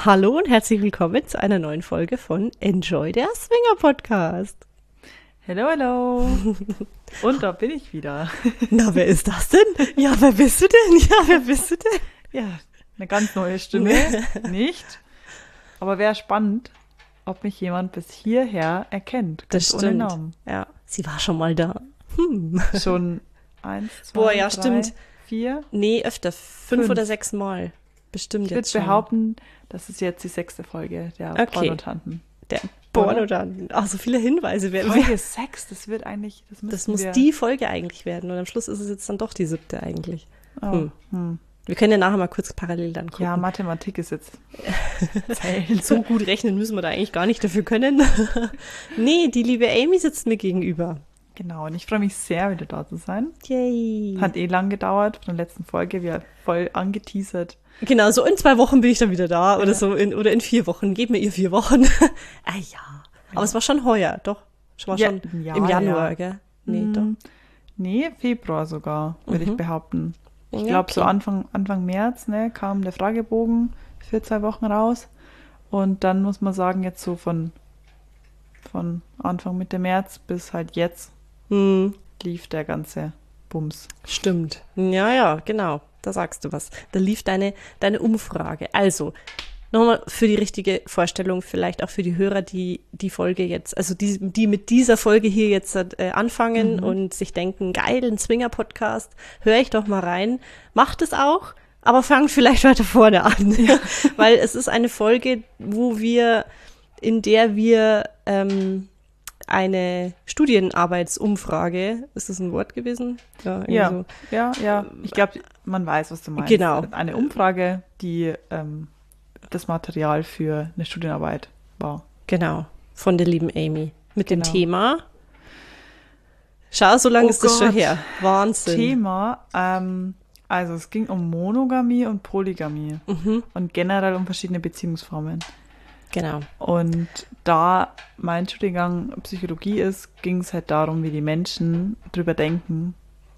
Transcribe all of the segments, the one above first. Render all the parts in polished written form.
Hallo und herzlich willkommen zu einer neuen Folge von Enjoy, der Swinger Podcast. Hello, hello. Und da bin ich wieder. Na, wer ist das denn? Ja, wer bist du denn? Ja, eine ganz neue Stimme. Nicht. Aber wäre spannend, ob mich jemand bis hierher erkennt. Das ohne stimmt. Namen. Ja, sie war schon mal da. Schon 1, 2, Boah, ja, 3, stimmt. 4. Nee, öfter. 5 oder 6 Mal. Bestimmt Ich jetzt würde schon. behaupten, das ist jetzt die 6. Folge der Okay. Pornotanten. Der Pornotanten. Ach, so viele Hinweise werden. Folge 6, das wird eigentlich, Das muss die Folge eigentlich werden. Und am Schluss ist es jetzt dann doch die 7. eigentlich. Wir können ja nachher mal kurz parallel dann gucken. Ja, Mathematik ist jetzt zählen. So gut rechnen müssen wir da eigentlich gar nicht dafür können. Nee, die liebe Amy sitzt mir gegenüber. Genau, und ich freue mich sehr, wieder da zu sein. Yay. Hat lang gedauert von der letzten Folge, wir voll angeteasert. Genau, so in 2 Wochen bin ich dann wieder da oder so, oder in 4 Wochen. Gib mir ihr 4 Wochen. Ja. Aber es war schon heuer, doch. Schon im Januar, gell? Nee, doch. Nee, Februar sogar, würde ich behaupten. Ich Ja, glaube, okay. so Anfang März kam der Fragebogen für 2 Wochen raus. Und dann muss man sagen, jetzt so von Anfang Mitte März bis halt jetzt lief der ganze Bums. Stimmt. Ja, genau. Da sagst du was. Da lief deine Umfrage. Also, nochmal für die richtige Vorstellung, vielleicht auch für die Hörer, die Folge jetzt, also die mit dieser Folge hier jetzt anfangen und sich denken, geil, ein Swinger-Podcast, höre ich doch mal rein. Macht es auch, aber fangt vielleicht weiter vorne an. Weil es ist eine Folge, in der wir eine Studienarbeitsumfrage, ist das ein Wort gewesen? Ja. Ich glaube, man weiß, was du meinst. Genau. Eine Umfrage, die das Material für eine Studienarbeit war. Genau, von der lieben Amy. Mit dem Genau. Thema. Schau, so lange Oh ist das schon Gott. her. Wahnsinn. Thema, also es ging um Monogamie und Polygamie und generell um verschiedene Beziehungsformen. Genau. Und da mein Studiengang Psychologie ist, ging es halt darum, wie die Menschen drüber denken,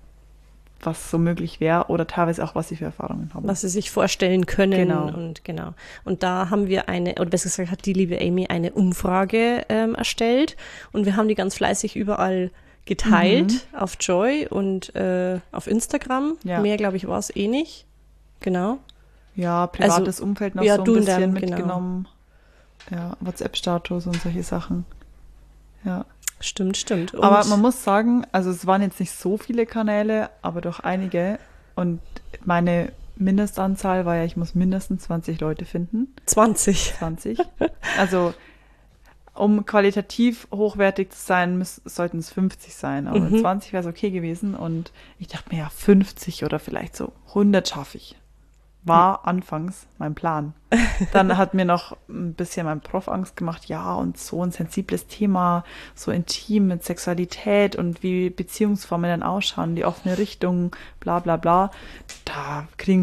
was so möglich wäre oder teilweise auch, was sie für Erfahrungen haben. Was sie sich vorstellen können. Genau. Und da haben wir oder besser gesagt hat die liebe Amy eine Umfrage erstellt und wir haben die ganz fleißig überall geteilt auf Joy und auf Instagram. Ja. Mehr, glaube ich, war es eh nicht. Genau. Ja, privates Umfeld noch ja, so ein du in bisschen deinem, mitgenommen. Ja, WhatsApp-Status und solche Sachen. Ja. Stimmt. Und Aber man muss sagen, also es waren jetzt nicht so viele Kanäle, aber doch einige. Und meine Mindestanzahl war ja, ich muss mindestens 20 Leute finden. 20. 20. Also um qualitativ hochwertig zu sein, sollten es 50 sein. Aber 20 wäre es okay gewesen. Und ich dachte mir, ja, 50 oder vielleicht so 100 schaffe ich. War anfangs mein Plan. Dann hat mir noch ein bisschen mein Prof Angst gemacht, ja, und so ein sensibles Thema, so intim mit Sexualität und wie Beziehungsformen dann ausschauen, die offene Richtung, bla bla bla. Da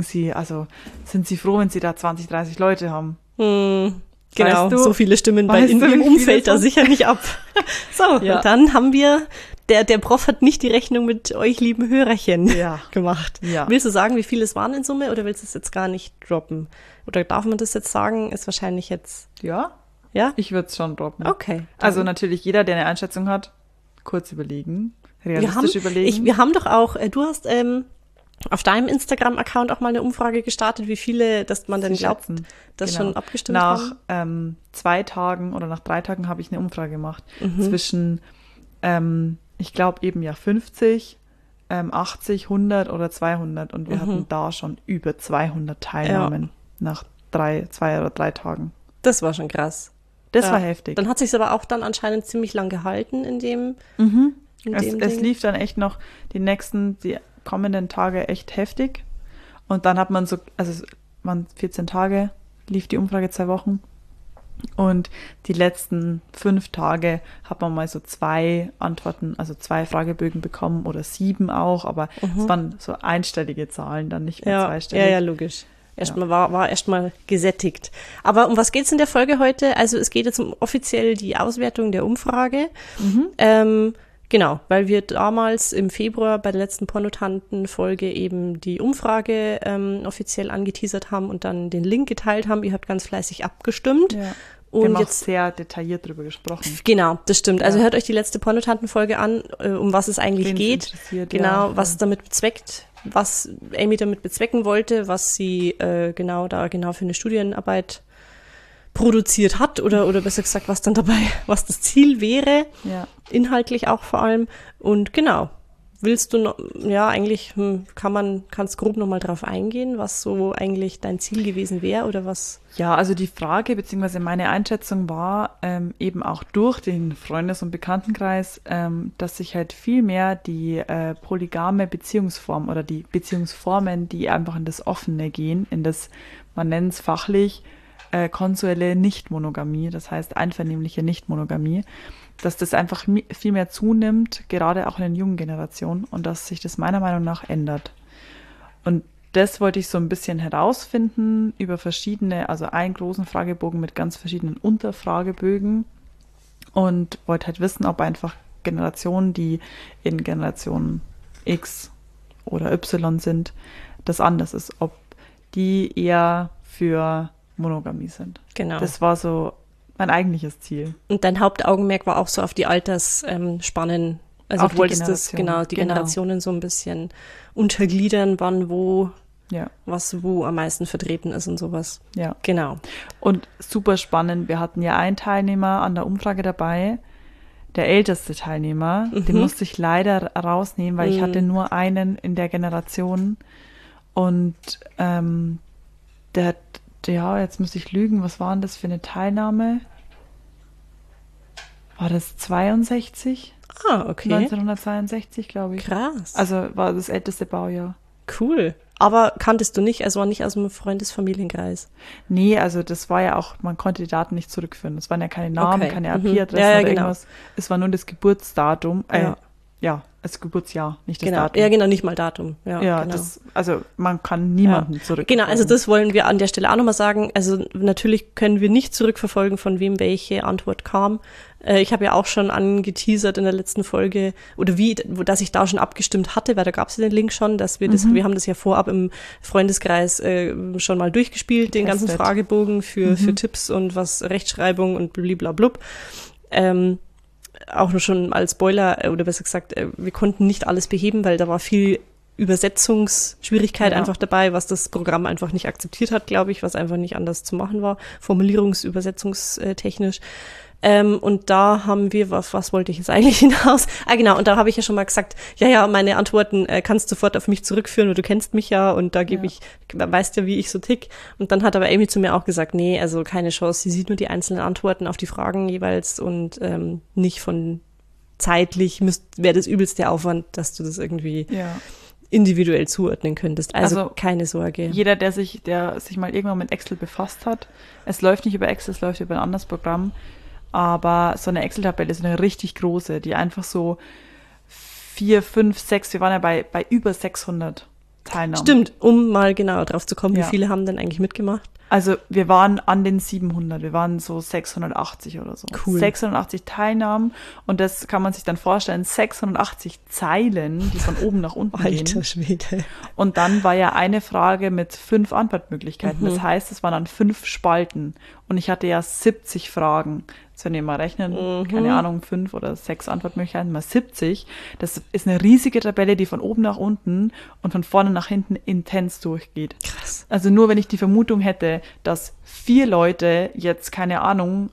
sind sie froh, wenn sie da 20, 30 Leute haben. Genau, Weißt du- so viele Stimmen weißt in du, ihrem wie viele Umfeld da sind? sicher nicht ab. So, Ja. und dann haben wir, der Prof hat nicht die Rechnung mit euch lieben Hörerchen Ja. gemacht. Ja. Willst du sagen, wie viele es waren in Summe oder willst du es jetzt gar nicht droppen? Oder darf man das jetzt sagen? Ist wahrscheinlich jetzt, Ja, ja? ich würde es schon droppen. Okay. Also natürlich jeder, der eine Einschätzung hat, kurz überlegen, realistisch überlegen. Wir haben doch auch, du hast auf deinem Instagram-Account auch mal eine Umfrage gestartet, wie viele, dass man denn Sie glaubt, schätzen. dass Genau. schon abgestimmt Nach haben. 2 Tagen oder nach 3 Tagen habe ich eine Umfrage gemacht. Zwischen, ich glaube eben ja 50, 80, 100 oder 200. Und wir hatten da schon über 200 Teilnahmen nach 2 oder 3 Tagen. Das war schon krass. Das Ja. war heftig. Dann hat sich aber auch dann anscheinend ziemlich lang gehalten in dem Es Ding. lief dann echt noch die kommenden Tage echt heftig. Und dann hat man es waren 14 Tage, lief die Umfrage 2 Wochen. Und die letzten 5 Tage hat man mal so 2 Antworten, also 2 Fragebögen bekommen oder 7 auch, aber es waren so einstellige Zahlen, dann nicht mehr zweistellig. Ja, logisch. War erstmal gesättigt. Aber um was geht's in der Folge heute? Also es geht jetzt um offiziell die Auswertung der Umfrage. Genau, weil wir damals im Februar bei der letzten Pornotanten-Folge eben die Umfrage offiziell angeteasert haben und dann den Link geteilt haben. Ihr habt ganz fleißig abgestimmt. Ja. Und wir haben jetzt auch sehr detailliert drüber gesprochen. Genau, das stimmt. Also Ja. hört euch die letzte Pornotanten-Folge an, um was es eigentlich Wen's geht. interessiert, Genau, ja. was damit bezweckt, was Amy damit bezwecken wollte, was sie genau für eine Studienarbeit produziert hat oder besser gesagt, was dann dabei, was das Ziel wäre, Ja. inhaltlich auch vor allem. Und genau, willst du noch, ja, eigentlich kannst grob nochmal drauf eingehen, was so eigentlich dein Ziel gewesen wäre oder was? Ja, also die Frage bzw. meine Einschätzung war eben auch durch den Freundes- und Bekanntenkreis, dass sich halt viel mehr die polygame Beziehungsform oder die Beziehungsformen, die einfach in das Offene gehen, in das, man nennt es fachlich, konsuelle Nichtmonogamie, das heißt einvernehmliche Nichtmonogamie, dass das einfach viel mehr zunimmt, gerade auch in den jungen Generationen und dass sich das meiner Meinung nach ändert. Und das wollte ich so ein bisschen herausfinden über verschiedene, also einen großen Fragebogen mit ganz verschiedenen Unterfragebögen und wollte halt wissen, ob einfach Generationen, die in Generation X oder Y sind, das anders ist, ob die eher für Monogamie sind. Genau. Das war so mein eigentliches Ziel. Und dein Hauptaugenmerk war auch so auf die Altersspannen. Also Auf du die wolltest das, Generation. die Genau. Generationen so ein bisschen untergliedern, wann wo, Ja, was wo am meisten vertreten ist und sowas. ja. Genau. Und super spannend, wir hatten ja einen Teilnehmer an der Umfrage dabei, der älteste Teilnehmer, den musste ich leider rausnehmen, weil ich hatte nur einen in der Generation und der hat, ja, jetzt muss ich lügen, was war denn das für eine Teilnahme? War das 62? Ah, okay. 1962, glaube ich. Krass. Also war das älteste Baujahr. Cool. Aber kanntest du nicht, also war nicht aus dem Freundesfamilienkreis. Nee, also das war ja auch, man konnte die Daten nicht zurückführen. Das waren ja keine Namen, Okay. keine Mhm. IP-Adressen Ja, ja, oder genau. irgendwas. Es war nur das Geburtsdatum. Ja. Ja, das Geburtsjahr, nicht das Genau. Datum. Ja, genau, nicht mal Datum. Ja, Ja, genau. also man kann niemanden zurückführen. Genau, also das wollen wir an der Stelle auch nochmal sagen. Also natürlich können wir nicht zurückverfolgen, von wem welche Antwort kam. Ich habe ja auch schon angeteasert in der letzten Folge, oder dass ich da schon abgestimmt hatte, weil da gab es ja den Link schon, dass wir wir haben das ja vorab im Freundeskreis schon mal durchgespielt, den ganzen Getestet. Fragebogen für Tipps und was Rechtschreibung und bliblablub. Auch nur schon als Spoiler, oder besser gesagt, wir konnten nicht alles beheben, weil da war viel Übersetzungsschwierigkeit Ja. einfach dabei, was das Programm einfach nicht akzeptiert hat, glaube ich, was einfach nicht anders zu machen war, formulierungsübersetzungstechnisch. Und da haben wir, was wollte ich jetzt eigentlich hinaus? Ah, genau, und da habe ich ja schon mal gesagt, ja, meine Antworten kannst du sofort auf mich zurückführen, weil du kennst mich ja und da weißt ja, wie ich so tick. Und dann hat aber Amy zu mir auch gesagt, nee, also keine Chance, sie sieht nur die einzelnen Antworten auf die Fragen jeweils und nicht von zeitlich wäre das übelste Aufwand, dass du das irgendwie Ja. individuell zuordnen könntest. Also keine Sorge. Jeder, der sich mal irgendwann mit Excel befasst hat, es läuft nicht über Excel, es läuft über ein anderes Programm, aber so eine Excel-Tabelle ist eine richtig große, die einfach so 4, 5, 6, wir waren ja bei über 600 Teilnahmen. Stimmt, um mal genauer drauf zu kommen, Ja. wie viele haben denn eigentlich mitgemacht? Also wir waren an den 700, wir waren so 680 oder so. Cool. 680 Teilnahmen und das kann man sich dann vorstellen, 680 Zeilen, die von oben nach unten gehen. Alter Schwede. Und dann war ja eine Frage mit 5 Antwortmöglichkeiten. Das heißt, es waren dann 5 Spalten. Und ich hatte ja 70 Fragen. Jetzt wenn wir mal rechnen, keine Ahnung, 5 oder 6 Antwortmöglichkeiten mal 70. Das ist eine riesige Tabelle, die von oben nach unten und von vorne nach hinten intens durchgeht. Krass. Also nur wenn ich die Vermutung hätte, dass 4 Leute jetzt, keine Ahnung,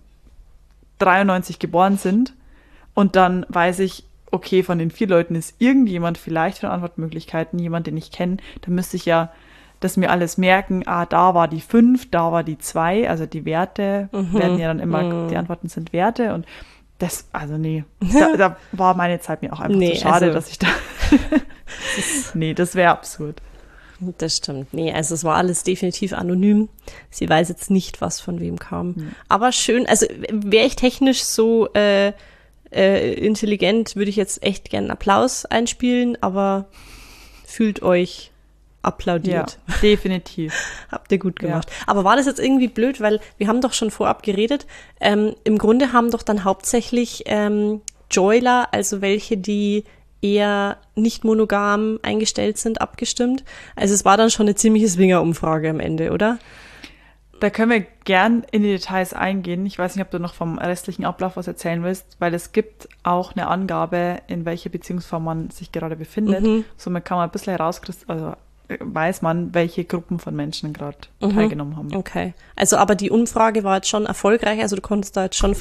93 geboren sind und dann weiß ich, okay, von den 4 Leuten ist irgendjemand vielleicht von Antwortmöglichkeiten, jemand, den ich kenne, dann müsste ich ja das mir alles merken, da war die 5, da war die 2, also die Werte werden ja dann immer, die Antworten sind Werte und das, also nee, da war meine Zeit mir auch einfach zu schade, also, dass ich da, nee, das wäre absurd. Das stimmt. Nee, also es war alles definitiv anonym. Sie weiß jetzt nicht, was von wem kam. Aber schön, also wäre ich technisch so intelligent, würde ich jetzt echt gerne einen Applaus einspielen, aber fühlt euch applaudiert. Ja, definitiv. Habt ihr gut gemacht. Ja. Aber war das jetzt irgendwie blöd, weil wir haben doch schon vorab geredet. Im Grunde haben doch dann hauptsächlich Joiler, also welche, die eher nicht monogam eingestellt sind, abgestimmt. Also es war dann schon eine ziemliche Swinger-Umfrage am Ende, oder? Da können wir gern in die Details eingehen. Ich weiß nicht, ob du noch vom restlichen Ablauf was erzählen willst, weil es gibt auch eine Angabe, in welcher Beziehungsform man sich gerade befindet. Somit kann man ein bisschen also weiß man, welche Gruppen von Menschen gerade teilgenommen haben. Okay. Also aber die Umfrage war jetzt schon erfolgreich, also du konntest da jetzt schon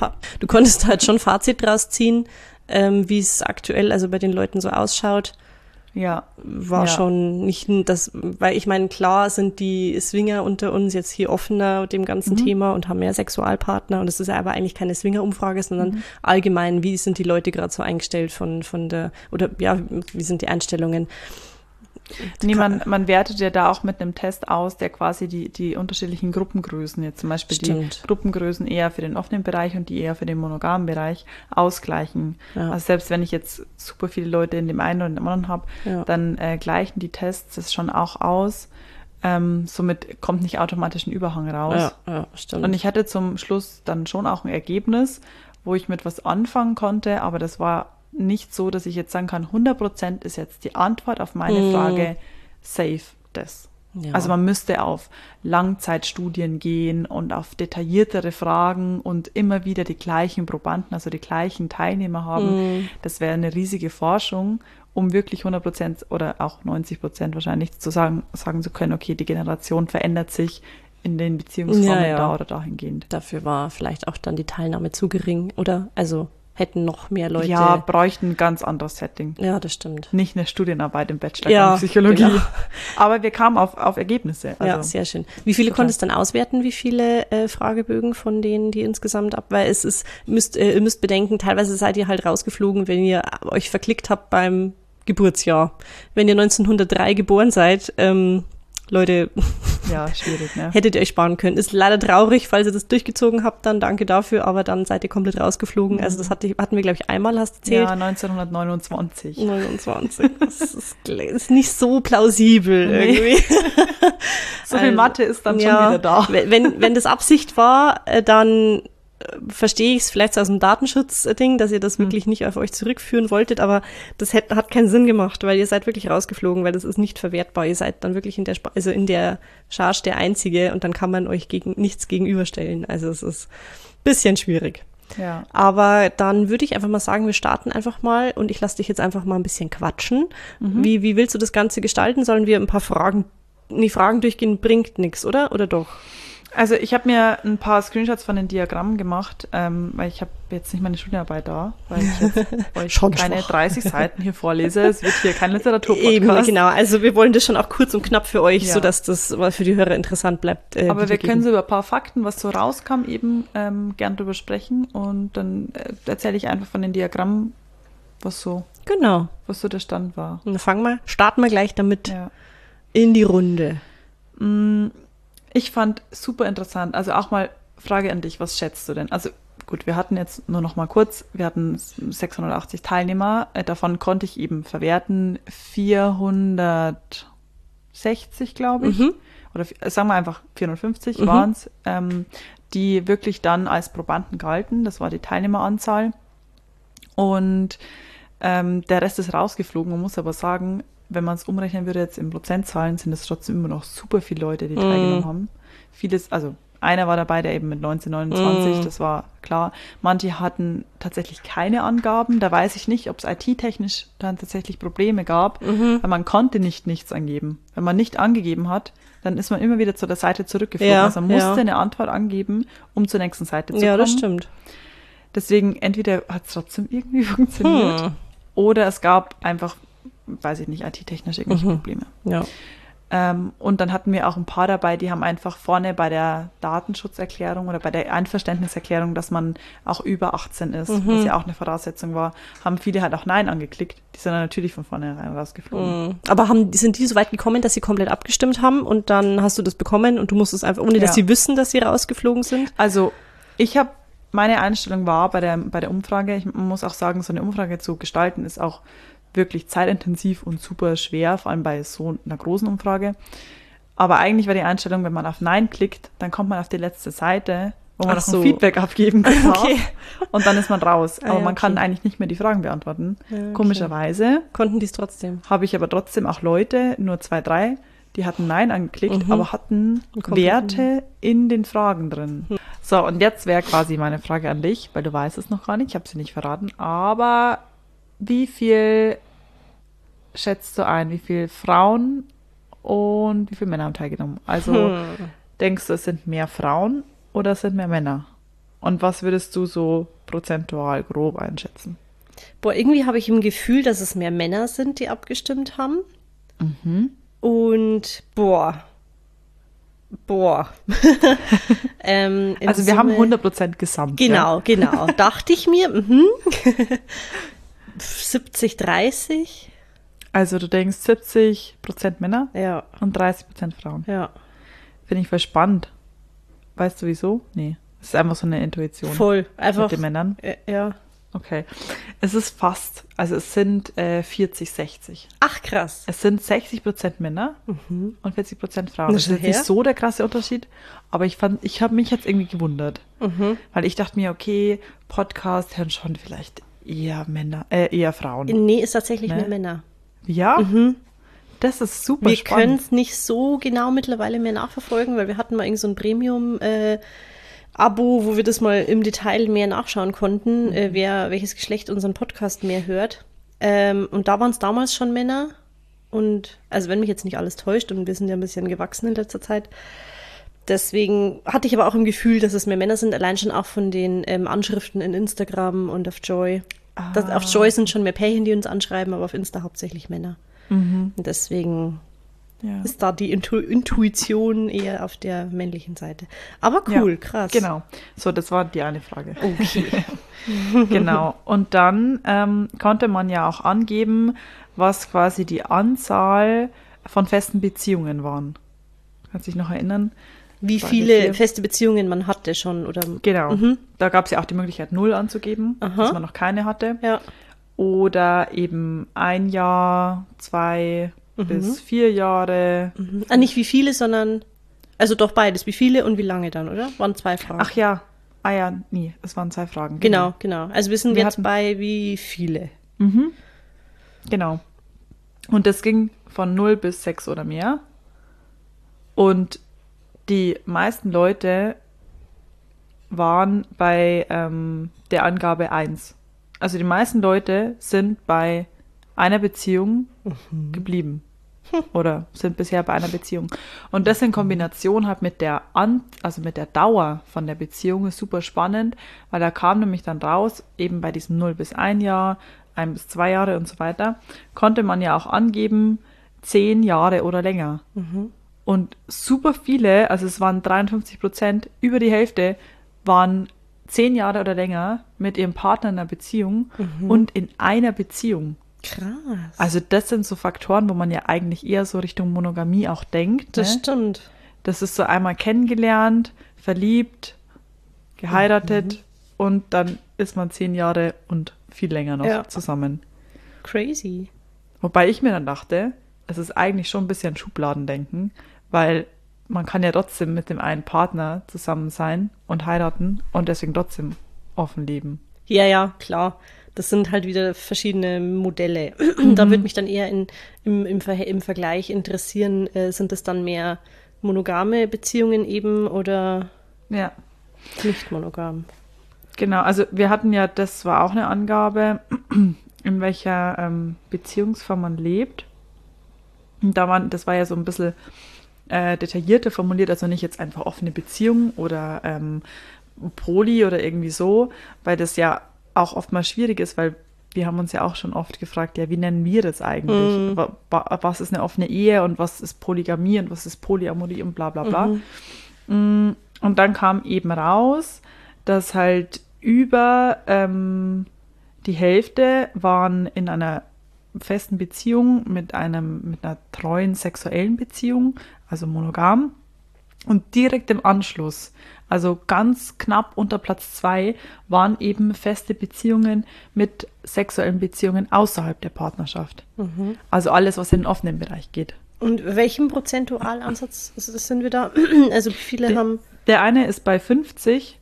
Fazit draus ziehen, wie es aktuell also bei den Leuten so ausschaut. Ja. War schon nicht das, weil ich meine, klar sind die Swinger unter uns jetzt hier offener dem ganzen Thema und haben mehr Sexualpartner und es ist ja aber eigentlich keine Swinger-Umfrage, sondern allgemein, wie sind die Leute gerade so eingestellt von der, oder ja, wie sind die Einstellungen? Nee, man wertet ja da auch mit einem Test aus, der quasi die unterschiedlichen Gruppengrößen, jetzt zum Beispiel die Gruppengrößen eher für den offenen Bereich und die eher für den monogamen Bereich ausgleichen. Ja. Also selbst wenn ich jetzt super viele Leute in dem einen oder dem anderen habe, dann gleichen die Tests das schon auch aus. Somit kommt nicht automatisch ein Überhang raus. Ja, stimmt. Und ich hatte zum Schluss dann schon auch ein Ergebnis, wo ich mit was anfangen konnte, aber das war nicht so, dass ich jetzt sagen kann, 100% ist jetzt die Antwort auf meine Frage safe das. Ja. Also man müsste auf Langzeitstudien gehen und auf detailliertere Fragen und immer wieder die gleichen Probanden, also die gleichen Teilnehmer haben. Das wäre eine riesige Forschung, um wirklich 100% oder auch 90% wahrscheinlich sagen zu können, okay, die Generation verändert sich in den Beziehungsformen da oder dahingehend. Dafür war vielleicht auch dann die Teilnahme zu gering, oder? Also hätten noch mehr Leute... Ja, bräuchten ein ganz anderes Setting. Ja, das stimmt. Nicht eine Studienarbeit im Bachelor in Psychologie. Genau. Aber wir kamen auf Ergebnisse. Also ja, sehr schön. Wie viele konntest du dann auswerten? Wie viele Fragebögen von denen, die insgesamt weil es ist, ihr müsst bedenken, teilweise seid ihr halt rausgeflogen, wenn ihr euch verklickt habt beim Geburtsjahr. Wenn ihr 1903 geboren seid, Leute, ja, schwierig, ne? Hättet ihr euch sparen können. Ist leider traurig, falls ihr das durchgezogen habt, dann danke dafür, aber dann seid ihr komplett rausgeflogen. Also das hatten wir, glaube ich, einmal, hast du erzählt. Ja, 1929. 29. Das ist nicht so plausibel irgendwie. So viel Mathe ist dann schon wieder da. Wenn das Absicht war, dann verstehe ich es vielleicht so aus dem Datenschutzding, dass ihr das wirklich nicht auf euch zurückführen wolltet, aber das hat keinen Sinn gemacht, weil ihr seid wirklich rausgeflogen, weil das ist nicht verwertbar. Ihr seid dann wirklich in der Charge der Einzige und dann kann man euch nichts gegenüberstellen. Also es ist ein bisschen schwierig. Ja. Aber dann würde ich einfach mal sagen, wir starten einfach mal und ich lasse dich jetzt einfach mal ein bisschen quatschen. Wie willst du das Ganze gestalten? Sollen wir ein paar Fragen durchgehen? Bringt nichts, oder? Oder doch? Also ich habe mir ein paar Screenshots von den Diagrammen gemacht, weil ich habe jetzt nicht meine Studienarbeit da, weil ich jetzt euch keine 30 Seiten hier vorlese. Es wird hier kein Literaturpodcast. Eben, genau. Also wir wollen das schon auch kurz und knapp für euch, sodass das mal für die Hörer interessant bleibt. Aber wir können so über ein paar Fakten, was so rauskam, eben gern drüber sprechen und dann erzähle ich einfach von den Diagrammen, was so der Stand war. Und dann starten wir gleich damit in die Runde. Ich fand super interessant, also auch mal Frage an dich, was schätzt du denn? Also gut, wir hatten jetzt nur noch mal kurz, wir hatten 680 Teilnehmer, davon konnte ich eben verwerten 460, glaube ich, oder sagen wir einfach 450 waren es, die wirklich dann als Probanden galten, das war die Teilnehmeranzahl und der Rest ist rausgeflogen, man muss aber sagen, wenn man es umrechnen würde jetzt in Prozentzahlen, sind es trotzdem immer noch super viele Leute, die teilgenommen haben. Vieles, also einer war dabei, der eben mit 1929, das war klar. Manche hatten tatsächlich keine Angaben. Da weiß ich nicht, ob es IT-technisch dann tatsächlich Probleme gab, weil man konnte nichts angeben. Wenn man nicht angegeben hat, dann ist man immer wieder zu der Seite zurückgeflogen. Also man musste eine Antwort angeben, um zur nächsten Seite zu kommen. Ja, das stimmt. Deswegen entweder hat es trotzdem irgendwie funktioniert oder es gab einfach, weiß ich nicht, IT-technisch irgendwelche Probleme. Ja. Und dann hatten wir auch ein paar dabei, die haben einfach vorne bei der Datenschutzerklärung oder bei der Einverständniserklärung, dass man auch über 18 ist, was ja auch eine Voraussetzung war, haben viele halt auch Nein angeklickt. Die sind dann natürlich von vornherein rausgeflogen. Aber sind die so weit gekommen, dass sie komplett abgestimmt haben und dann hast du das bekommen und du musst es einfach, ohne dass sie wissen, dass sie rausgeflogen sind? Also meine Einstellung war bei der Umfrage, ich muss auch sagen, so eine Umfrage zu gestalten ist auch wirklich zeitintensiv und super schwer, vor allem bei so einer großen Umfrage. Aber eigentlich war die Einstellung, wenn man auf Nein klickt, dann kommt man auf die letzte Seite wo man Ach noch so. ein Feedback abgeben kann. Okay. Und dann ist man raus. Ah, Aber ja, man kann okay. eigentlich nicht mehr die Fragen beantworten. Ja, okay. Komischerweise Konnten die es trotzdem? habe ich aber trotzdem auch Leute, nur 2, 3, die hatten Nein angeklickt, aber hatten Werte in den Fragen drin. So, und jetzt wäre quasi meine Frage an dich, weil du weißt es noch gar nicht, ich habe sie nicht verraten, aber wie viel schätzt du ein, wie viele Frauen und wie viele Männer haben teilgenommen? Also denkst du, es sind mehr Frauen oder es sind mehr Männer? Und was würdest du so prozentual grob einschätzen? Boah, irgendwie habe ich im Gefühl, dass es mehr Männer sind, die abgestimmt haben. Und boah. Also wir haben 100% gesamt. Ja? Genau. Dachte ich mir. 70, 30. Also du denkst 70% Männer Ja, und 30% Frauen. ja. Finde ich voll spannend. Weißt du wieso? Nee. Es ist einfach so eine Intuition Voll. Einfach. mit den Männern. Ja. Okay. Es ist fast, also es sind 40, 60. Ach, krass. Es sind 60% Männer und 40% Frauen. Na, Das ist schau jetzt nicht her. so der krasse Unterschied, aber ich habe mich jetzt irgendwie gewundert. Weil ich dachte mir, okay, Podcast hören schon vielleicht eher eher Frauen. Nee, ist tatsächlich Ne? mehr Männer. Ja? Das ist super Wir können spannend. es nicht so genau mittlerweile mehr nachverfolgen, weil wir hatten mal irgend so ein Premium-Abo, wo wir das mal im Detail mehr nachschauen konnten, welches Geschlecht unseren Podcast mehr hört. Und da waren es damals schon Männer. Und also wenn mich jetzt nicht alles täuscht, und wir sind ja ein bisschen gewachsen in letzter Zeit, deswegen hatte ich aber auch im Gefühl, dass es mehr Männer sind, allein schon auch von den Anschriften in Instagram und auf Joy. Auf Joy sind schon mehr Pärchen, die uns anschreiben, aber auf Insta hauptsächlich Männer. Und deswegen Ja. ist da die Intuition eher auf der männlichen Seite. Aber cool, Ja, krass. Genau. So, das war die eine Frage. Okay. Genau. Und dann konnte man ja auch angeben, was quasi die Anzahl von festen Beziehungen waren. Kannst du dich noch erinnern? Wie Frage viele 4. feste Beziehungen man hatte schon, oder? Genau. Da gab es ja auch die Möglichkeit, 0 anzugeben, dass man noch keine hatte. Ja. Oder eben 1 Jahr, 2 bis 4 Jahre. Nicht wie viele, sondern, also doch beides. Wie viele und wie lange dann, oder? Waren 2 Fragen. Ach ja. Ah ja, nee, es waren 2 Fragen. Genau. Also wir sind Wir jetzt hatten- bei wie viele. Genau. Und das ging von 0 bis 6 oder mehr. Und die meisten Leute waren bei der Angabe 1. Also die meisten Leute sind bei einer Beziehung geblieben. Oder sind bisher bei einer Beziehung. Und das in Kombination halt mit der mit der Dauer von der Beziehung ist super spannend, weil da kam nämlich dann raus, eben bei diesem 0 bis 1 Jahr, 1 bis 2 Jahre und so weiter, konnte man ja auch angeben, 10 Jahre oder länger. Und super viele, also es waren 53%, über die Hälfte waren 10 Jahre oder länger mit ihrem Partner in einer Beziehung und in einer Beziehung. Krass. Also das sind so Faktoren, wo man ja eigentlich eher so Richtung Monogamie auch denkt. Das Ne? stimmt. Das ist so einmal kennengelernt, verliebt, geheiratet und dann ist man 10 Jahre und viel länger noch Ja. zusammen. Crazy. Wobei ich mir dann dachte, es ist eigentlich schon ein bisschen Schubladendenken, weil man kann ja trotzdem mit dem einen Partner zusammen sein und heiraten und deswegen trotzdem offen leben. Ja, klar. Das sind halt wieder verschiedene Modelle. Da würde mich dann eher im Vergleich interessieren, sind das dann mehr monogame Beziehungen eben oder Ja, nicht monogam? genau. Also wir hatten ja, das war auch eine Angabe, in welcher Beziehungsform man lebt. Und das war ja so ein bisschen detaillierter formuliert, also nicht jetzt einfach offene Beziehung oder Poly oder irgendwie so, weil das ja auch oftmals schwierig ist, weil wir haben uns ja auch schon oft gefragt, ja, wie nennen wir das eigentlich? Was ist eine offene Ehe und was ist Polygamie und was ist Polyamorie und bla bla bla. Und dann kam eben raus, dass halt über die Hälfte waren in einer festen Beziehung mit einer treuen sexuellen Beziehung, also monogam. Und direkt im Anschluss, also ganz knapp unter Platz 2, waren eben feste Beziehungen mit sexuellen Beziehungen außerhalb der Partnerschaft. Also alles, was in den offenen Bereich geht. Und welchem Prozentualansatz sind wir da? Also wie viele haben... Der eine ist bei 50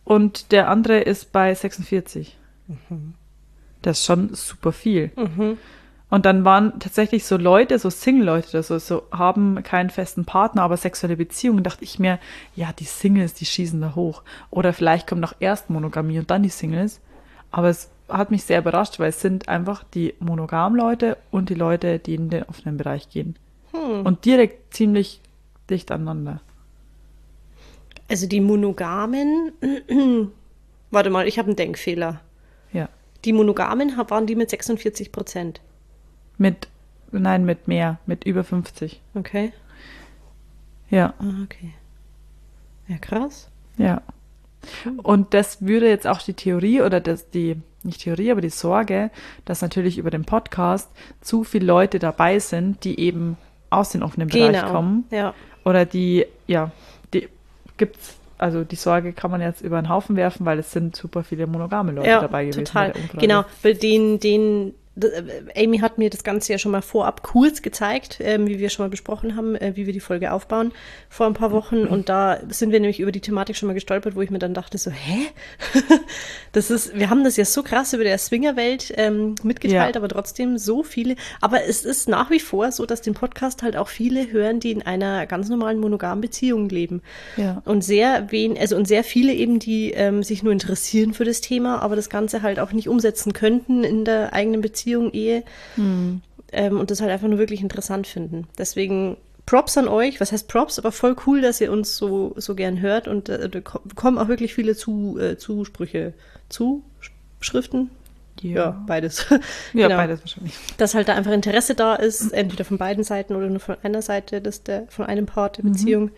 und der andere ist bei 46. Das ist schon super viel. Und dann waren tatsächlich so Leute, so Single-Leute, so haben keinen festen Partner, aber sexuelle Beziehungen, dachte ich mir, ja, die Singles, die schießen da hoch. Oder vielleicht kommt noch erst Monogamie und dann die Singles. Aber es hat mich sehr überrascht, weil es sind einfach die monogamen Leute und die Leute, die in den offenen Bereich gehen. Und direkt ziemlich dicht aneinander. Also die Monogamen, warte mal, ich habe einen Denkfehler. Ja. Die Monogamen waren die mit 46%. Mit mehr, mit über 50. Okay. Ja. Ah, okay. Ja, krass. Ja. Und das würde jetzt auch die Theorie oder nicht Theorie, aber die Sorge, dass natürlich über den Podcast zu viele Leute dabei sind, die eben aus dem offenen Bereich kommen. Ja. Oder die gibt's, also die Sorge kann man jetzt über den Haufen werfen, weil es sind super viele monogame Leute dabei gewesen. Total. Bei der Umfrage. Genau, weil Amy hat mir das Ganze ja schon mal vorab kurz gezeigt, wie wir schon mal besprochen haben, wie wir die Folge aufbauen vor ein paar Wochen. Und da sind wir nämlich über die Thematik schon mal gestolpert, wo ich mir dann dachte so, wir haben das ja so krass über der Swingerwelt mitgeteilt, aber trotzdem so viele. Aber es ist nach wie vor so, dass den Podcast halt auch viele hören, die in einer ganz normalen monogamen Beziehung leben. Ja. Und sehr viele eben, die sich nur interessieren für das Thema, aber das Ganze halt auch nicht umsetzen könnten in der eigenen Beziehung, Ehe, und das halt einfach nur wirklich interessant finden. Deswegen Props an euch. Was heißt Props? Aber voll cool, dass ihr uns so gern hört und da kommen auch wirklich viele Zuschriften? Ja, beides. Ja, genau. beides wahrscheinlich. Dass halt da einfach Interesse da ist, entweder von beiden Seiten oder nur von einer Seite, von einem Part der Beziehung.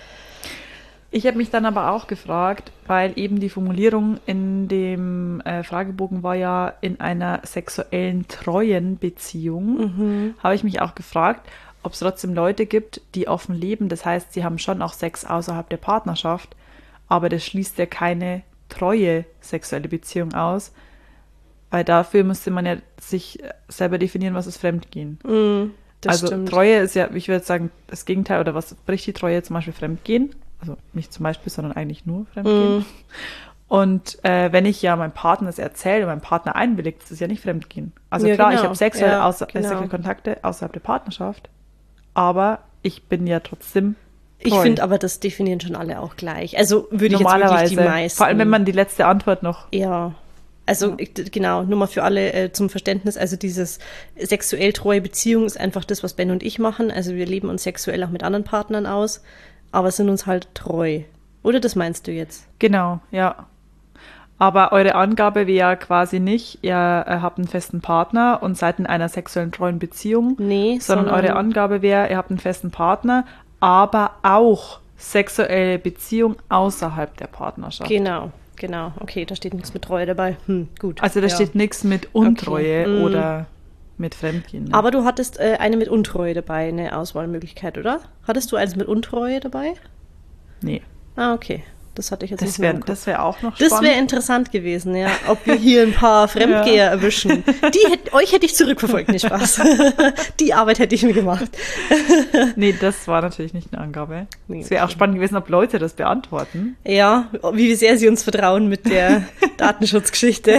Ich habe mich dann aber auch gefragt, weil eben die Formulierung in dem Fragebogen war ja in einer sexuellen treuen Beziehung, habe ich mich auch gefragt, ob es trotzdem Leute gibt, die offen leben. Das heißt, sie haben schon auch Sex außerhalb der Partnerschaft, aber das schließt ja keine treue sexuelle Beziehung aus, weil dafür müsste man ja sich selber definieren, was ist Fremdgehen. Also stimmt. Treue ist ja, ich würde sagen, das Gegenteil, oder was bricht die Treue, zum Beispiel Fremdgehen? Also nicht zum Beispiel, sondern eigentlich nur Fremdgehen. Und wenn ich ja meinem Partner das erzähle und mein Partner einwilligt, das ist ja nicht Fremdgehen. Also Ja, klar, genau. ich habe sexuelle Kontakte außerhalb der Partnerschaft, aber ich bin ja trotzdem treu. Ich finde aber, das definieren schon alle auch gleich. Also würde ich jetzt Normalerweise, wirklich die meisten. vor allem, wenn man die letzte Antwort noch... Ja, also genau, nur mal für alle zum Verständnis, also dieses sexuell treue Beziehung ist einfach das, was Ben und ich machen. Also wir leben uns sexuell auch mit anderen Partnern aus, aber sind uns halt treu. Oder das meinst du jetzt? Genau, ja. Aber eure Angabe wäre ja quasi nicht, ihr habt einen festen Partner und seid in einer sexuellen treuen Beziehung. Nee, sondern eure Angabe wäre, ihr habt einen festen Partner, aber auch sexuelle Beziehung außerhalb der Partnerschaft. Genau. Okay, da steht nichts mit Treue dabei. Gut. Also da steht nichts mit Untreue oder mit Fremdgehen. Ne? Aber du hattest eine mit Untreue dabei, eine Auswahlmöglichkeit, oder? Hattest du eins mit Untreue dabei? Nee. Ah, okay. Das hatte ich jetzt nicht mehr im Kopf. Das wäre auch noch spannend. Das wäre interessant gewesen, ja. Ob wir hier ein paar Fremdgeher erwischen. Euch hätte ich zurückverfolgt, nicht Spaß. Die Arbeit hätte ich mir gemacht. Nee, das war natürlich nicht eine Angabe. Nee, es wäre auch spannend gewesen, ob Leute das beantworten. Ja, wie sehr sie uns vertrauen mit der Datenschutzgeschichte.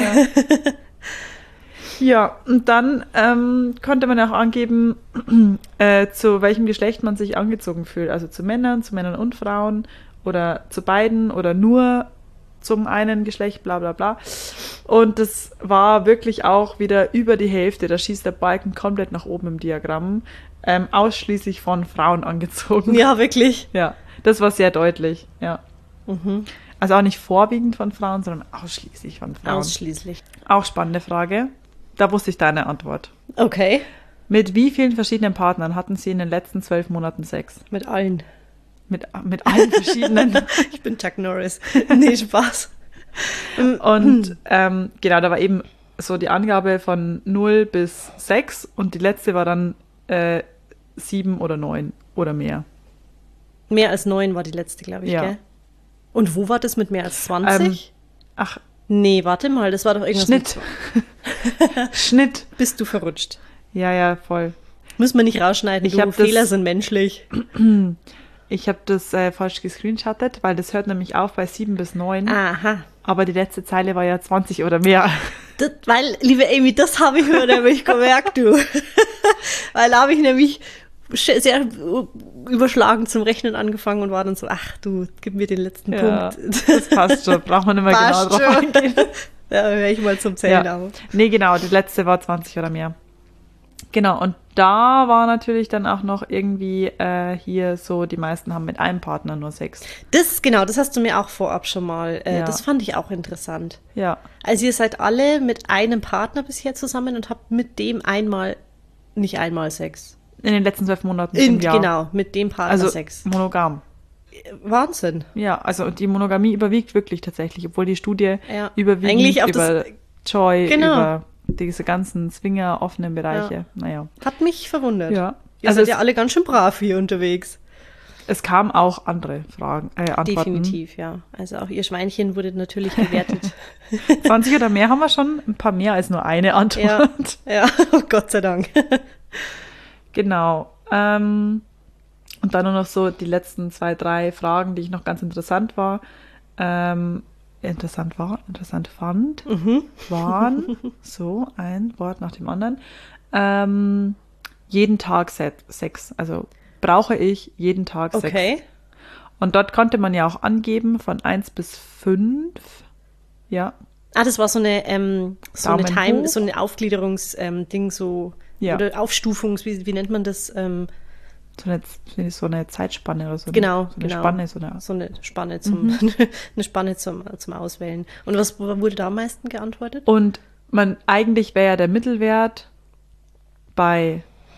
Ja, und dann konnte man auch angeben, zu welchem Geschlecht man sich angezogen fühlt. Also zu Männern und Frauen oder zu beiden oder nur zum einen Geschlecht, bla bla bla. Und das war wirklich auch wieder über die Hälfte, da schießt der Balken komplett nach oben im Diagramm, ausschließlich von Frauen angezogen. Ja, wirklich. Ja, das war sehr deutlich, ja. Also auch nicht vorwiegend von Frauen, sondern ausschließlich von Frauen. Ausschließlich. Auch spannende Frage. Da wusste ich deine Antwort. Okay. Mit wie vielen verschiedenen Partnern hatten Sie in den letzten 12 Monaten Sex? Mit allen. Mit allen verschiedenen. Ich bin Chuck Norris. Nee, Spaß. Und genau, da war eben so die Angabe von 0 bis 6 und die letzte war dann 7 oder 9 oder mehr. Mehr als 9 war die letzte, glaube ich, Ja. gell? Und wo war das mit mehr als 20? Ach, Nee, warte mal, das war doch irgendwas Schnitt. Schnitt. Bist du verrutscht? Ja, voll. Müssen wir nicht rausschneiden, Ich hab Fehler das- sind menschlich. Ich habe das falsch gescreenshottet, weil das hört nämlich auf bei 7 bis 9. Aha. Aber die letzte Zeile war ja 20 oder mehr. Weil, liebe Amy, das habe ich mir nämlich gemerkt, du. Weil da habe ich nämlich sehr überschlagen zum Rechnen angefangen und war dann so, ach du, gib mir den letzten Punkt. Das passt schon, braucht man nicht mehr genau drauf eingehen. Ja, höre ich mal zum Zählen auf. Nee, genau, die letzte war 20 oder mehr. Genau, und da war natürlich dann auch noch irgendwie hier so, die meisten haben mit einem Partner nur Sex. Das hast du mir auch vorab schon mal, das fand ich auch interessant. Ja. Also ihr seid alle mit einem Partner bisher zusammen und habt mit dem nicht einmal Sex. In den letzten 12 Monaten im Jahr. Genau, mit dem Partner also Sex. Monogam. Wahnsinn. Ja, also die Monogamie überwiegt wirklich tatsächlich, obwohl die Studie überwiegend eigentlich auf über Joy, genau. über diese ganzen Swinger, offenen Bereiche, naja. Hat mich verwundert. Ja. Ihr seid ja alle ganz schön brav hier unterwegs. Es kamen auch andere Antworten. Definitiv, ja. Also auch ihr Schweinchen wurde natürlich bewertet. 20 oder mehr haben wir schon, ein paar mehr als nur eine Antwort. Ja, Gott sei Dank. Genau. Und dann nur noch so die letzten 2, 3 Fragen, die ich noch ganz interessant fand, waren so ein Wort nach dem anderen. Jeden Tag Sex. Also brauche ich jeden Tag Sex. Okay. Und dort konnte man ja auch angeben von 1 bis 5. Ja. Das war so eine Aufgliederungs-Ding, Ja. oder Aufstufungs, wie nennt man das? So eine Zeitspanne oder so. Genau, so eine Spanne. So eine Spanne zum Auswählen. Und was wurde da am meisten geantwortet? Und eigentlich wäre ja der Mittelwert bei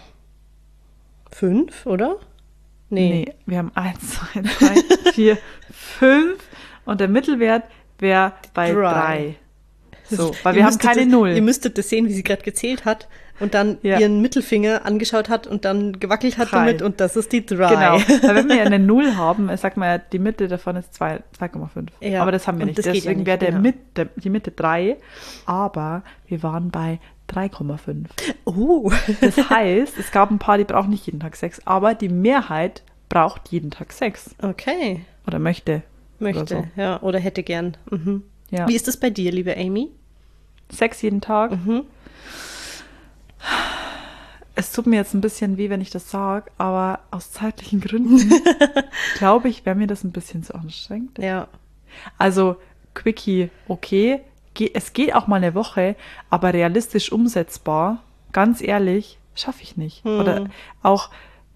5, oder? Nee, wir haben 1, 2, 3, 4, 5 und der Mittelwert wäre bei 3. So, weil wir haben keine 0. Ihr müsstet das sehen, wie sie gerade gezählt hat und dann ihren Mittelfinger angeschaut hat und dann gewackelt hat 3. damit und das ist die 3. Genau, weil wenn wir eine 0 haben, sag mal, die Mitte davon ist 2,5. Ja, aber das haben wir nicht. Deswegen wäre die Mitte 3, aber wir waren bei 3,5. Oh. Das heißt, es gab ein paar, die brauchen nicht jeden Tag Sex, aber die Mehrheit braucht jeden Tag Sex. Okay. Oder möchte. Oder so. Ja, oder hätte gern. Mhm. Ja. Wie ist das bei dir, liebe Amy? Sex jeden Tag? Mhm. Es tut mir jetzt ein bisschen weh, wenn ich das sage, aber aus zeitlichen Gründen glaube ich, wäre mir das ein bisschen zu anstrengend. Ja. Also Quickie, okay, es geht auch mal eine Woche, aber realistisch umsetzbar, ganz ehrlich, schaffe ich nicht. Oder auch,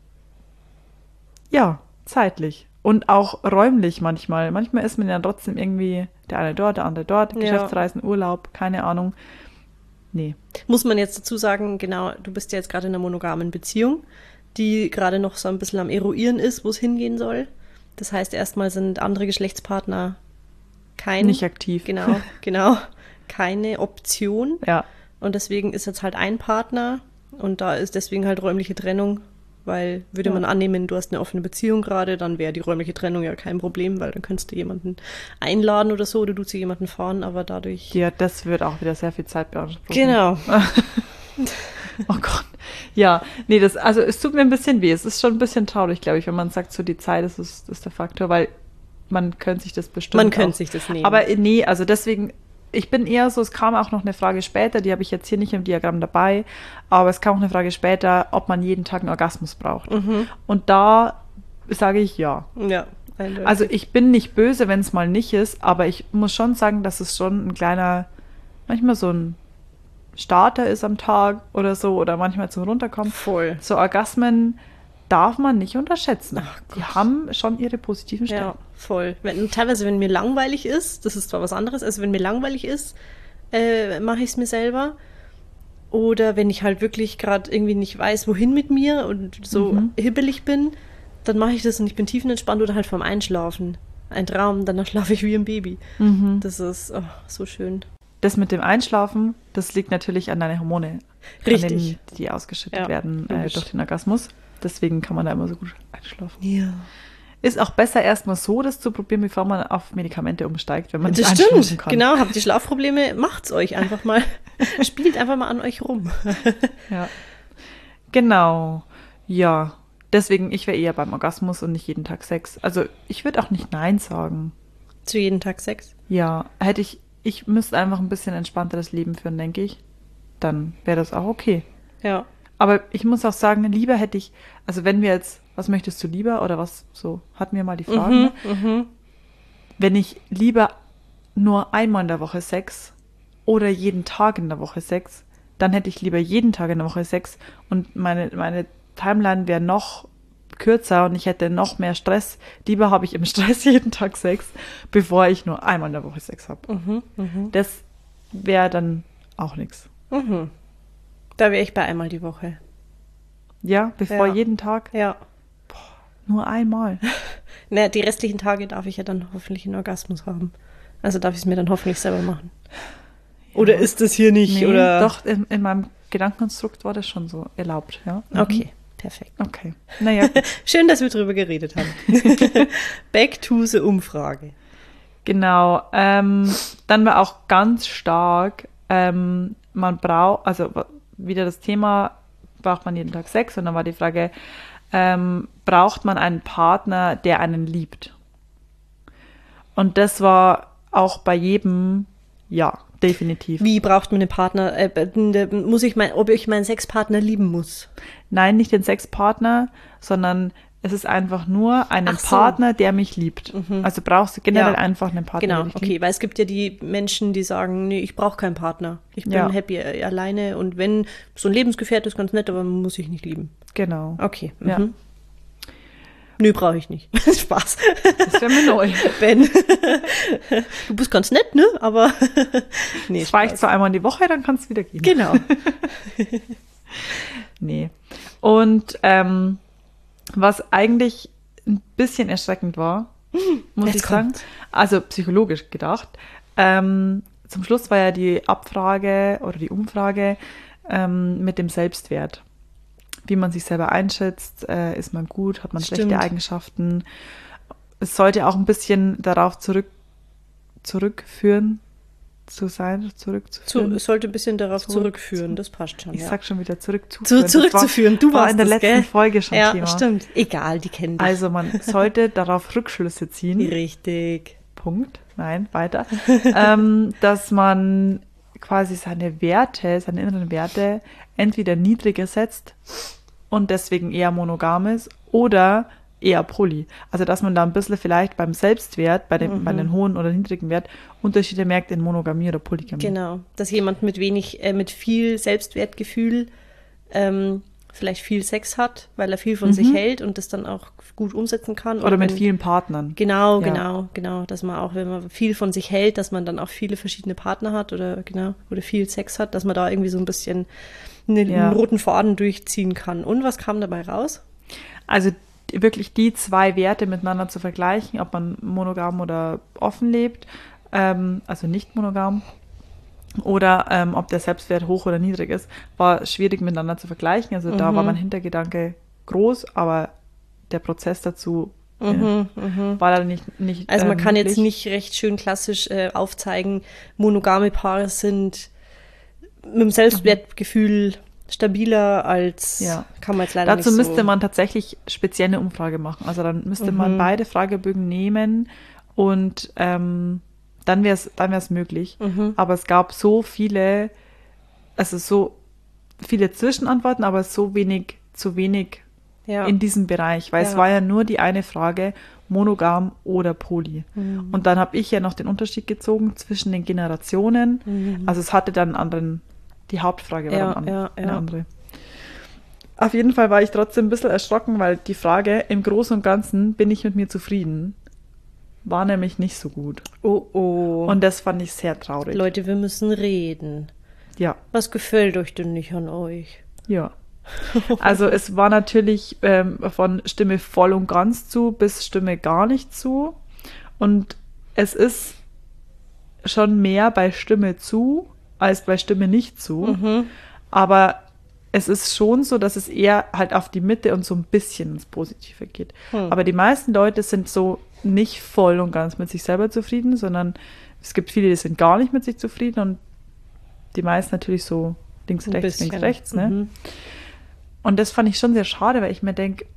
ja, zeitlich. Und auch räumlich manchmal. Manchmal ist man ja trotzdem irgendwie der eine dort, der andere dort, Geschäftsreisen, Urlaub, keine Ahnung. Nee. Muss man jetzt dazu sagen, genau, du bist ja jetzt gerade in einer monogamen Beziehung, die gerade noch so ein bisschen am Eruieren ist, wo es hingehen soll. Das heißt, erstmal sind andere Geschlechtspartner nicht aktiv. Genau, keine Option. Ja. Und deswegen ist jetzt halt ein Partner und da ist deswegen halt räumliche Trennung, weil würde man annehmen, du hast eine offene Beziehung gerade, dann wäre die räumliche Trennung ja kein Problem, weil dann könntest du jemanden einladen oder so oder du zu jemanden fahren, aber dadurch... Ja, das wird auch wieder sehr viel Zeit beanspruchen. Genau. Oh Gott. Ja, nee, also es tut mir ein bisschen weh. Es ist schon ein bisschen traurig, glaube ich, wenn man sagt, so die Zeit ist der Faktor, weil man könnte sich das bestimmt Man könnte sich das nehmen. Aber nee, also deswegen, ich bin eher so, es kam auch noch eine Frage später, die habe ich jetzt hier nicht im Diagramm dabei, aber es kam auch eine Frage später, ob man jeden Tag einen Orgasmus braucht. Und da sage ich ja. Ja, eindeutig. Also ich bin nicht böse, wenn es mal nicht ist, aber ich muss schon sagen, dass es schon ein kleiner, manchmal so ein Starter ist am Tag oder so, oder manchmal zum Runterkommen. Voll. So Orgasmen darf man nicht unterschätzen. Die haben schon ihre positiven Stellen. Ja, voll. Teilweise, wenn mir langweilig ist, das ist zwar was anderes, also wenn mir langweilig ist, mache ich es mir selber. Oder wenn ich halt wirklich gerade irgendwie nicht weiß, wohin mit mir und so hibbelig bin, dann mache ich das und ich bin tiefenentspannt oder halt vorm Einschlafen. Ein Traum, danach schlafe ich wie ein Baby. Das ist so schön. Das mit dem Einschlafen, das liegt natürlich an deinen Hormone. Richtig. Die ausgeschüttet werden durch den Orgasmus. Deswegen kann man da immer so gut einschlafen. Ja. Ist auch besser, erstmal so das zu probieren, bevor man auf Medikamente umsteigt, wenn man nicht Das einschlafen stimmt, kann. genau. Habt ihr Schlafprobleme, macht's euch einfach mal. Spielt einfach mal an euch rum. Ja. Genau. Ja, Deswegen, ich wäre eher beim Orgasmus und nicht jeden Tag Sex. Also ich würde auch nicht Nein sagen. Zu jeden Tag Sex? Ja, ich müsste einfach ein bisschen entspannteres Leben führen, denke ich. Dann wäre das auch okay. Ja. Aber ich muss auch sagen, lieber hätte ich, also wenn wir jetzt, was möchtest du lieber oder was, so hatten wir mal die Fragen, ne? Wenn ich lieber nur einmal in der Woche Sex oder jeden Tag in der Woche Sex, dann hätte ich lieber jeden Tag in der Woche Sex und meine Timeline wäre noch kürzer und ich hätte noch mehr Stress. Lieber habe ich im Stress jeden Tag Sex, bevor ich nur einmal in der Woche Sex habe. Das wäre dann auch nichts. Da wäre ich bei einmal die Woche. Ja, bevor Ja. jeden Tag? Ja. Nur einmal. Na, die restlichen Tage darf ich ja dann hoffentlich einen Orgasmus haben. Also darf ich es mir dann hoffentlich selber machen. Oder ist das hier nicht? Nee, oder? doch, in meinem Gedankenkonstrukt war das schon so erlaubt, ja. Okay, perfekt. Okay. Naja, gut. Schön, dass wir drüber geredet haben. Back to the Umfrage. Genau. Dann war auch ganz stark, man braucht, also wieder das Thema, braucht man jeden Tag Sex? Und dann war die Frage, braucht man einen Partner, der einen liebt? Und das war auch bei jedem, ja, definitiv. Wie braucht man einen Partner? Ob ich meinen Sexpartner lieben muss? Nein, nicht den Sexpartner, sondern es ist einfach nur einen Ach so. Partner, der mich liebt. Also brauchst du generell Ja. einfach einen Partner, Genau, der dich liebt. okay, weil es gibt ja die Menschen, die sagen, nee, ich brauche keinen Partner. Ich bin Ja. happy alleine und wenn so ein Lebensgefährte ist ganz nett, aber man muss sich nicht lieben. Genau. Okay. Ja. Nö, brauche ich nicht. Spaß. Das wäre mir neu. Ben, du bist ganz nett, ne? Aber nee, Das reicht zwar einmal in die Woche, dann kannst du wieder gehen. Genau. Nee. Und was eigentlich ein bisschen erschreckend war, muss Jetzt ich sagen, kommt's. also psychologisch gedacht, zum Schluss war ja die Abfrage oder die Umfrage mit dem Selbstwert. Wie man sich selber einschätzt, ist man gut, hat man Stimmt. schlechte Eigenschaften. Es sollte auch ein bisschen darauf zurückzuführen. Es sollte ein bisschen darauf zurückführen, das passt schon. Ich ja. sag schon wieder zurückzuführen. Zurückzuführen, du war warst in der das, letzten gell? Folge schon Ja, Thema. stimmt. Egal, die kennen dich. Also man sollte darauf Rückschlüsse ziehen. Richtig. Punkt. Nein, weiter. Dass man quasi seine inneren Werte entweder niedriger setzt und deswegen eher monogam ist oder eher poly. Also dass man da ein bisschen vielleicht beim Selbstwert, bei den hohen oder niedrigen Wert, Unterschiede merkt in Monogamie oder Polygamie. Genau. Dass jemand mit viel Selbstwertgefühl vielleicht viel Sex hat, weil er viel von sich hält und das dann auch gut umsetzen kann. Oder mit wenn- vielen Partnern. Genau, Ja. genau. Dass man auch, wenn man viel von sich hält, dass man dann auch viele verschiedene Partner hat oder viel Sex hat, dass man da irgendwie so ein bisschen einen roten Faden durchziehen kann. Und was kam dabei raus? Also wirklich die zwei Werte miteinander zu vergleichen, ob man monogam oder offen lebt, also nicht monogam, oder ob der Selbstwert hoch oder niedrig ist, war schwierig miteinander zu vergleichen. Also da war mein Hintergedanke groß, aber der Prozess dazu war leider nicht Also man kann jetzt möglich. nicht recht schön klassisch aufzeigen, monogame Paare sind mit dem Selbstwertgefühl stabiler als, Ja. kann man jetzt leider Dazu nicht so. müsste man tatsächlich speziell eine Umfrage machen. Also dann müsste man beide Fragebögen nehmen und dann wäre es möglich. Aber es gab so viele Zwischenantworten, aber zu wenig ja. in diesem Bereich, weil es Ja. war ja nur die eine Frage, monogam oder poly. Und dann habe ich ja noch den Unterschied gezogen zwischen den Generationen. Also es hatte dann die Hauptfrage war Ja, dann ja, eine ja. andere. Auf jeden Fall war ich trotzdem ein bisschen erschrocken, weil die Frage, im Großen und Ganzen bin ich mit mir zufrieden, war nämlich nicht so gut. Oh. Und das fand ich sehr traurig. Leute, wir müssen reden. Ja, Was gefällt euch denn nicht an euch? ja. Also es war natürlich von Stimme voll und ganz zu bis Stimme gar nicht zu. Und es ist schon mehr bei Stimme zu als bei Stimme nicht zu. Aber es ist schon so, dass es eher halt auf die Mitte und so ein bisschen ins Positive geht. Aber die meisten Leute sind so nicht voll und ganz mit sich selber zufrieden, sondern es gibt viele, die sind gar nicht mit sich zufrieden und die meisten natürlich so links, Ein rechts, bisschen. links, rechts. Ne? Und das fand ich schon sehr schade, weil ich mir denke,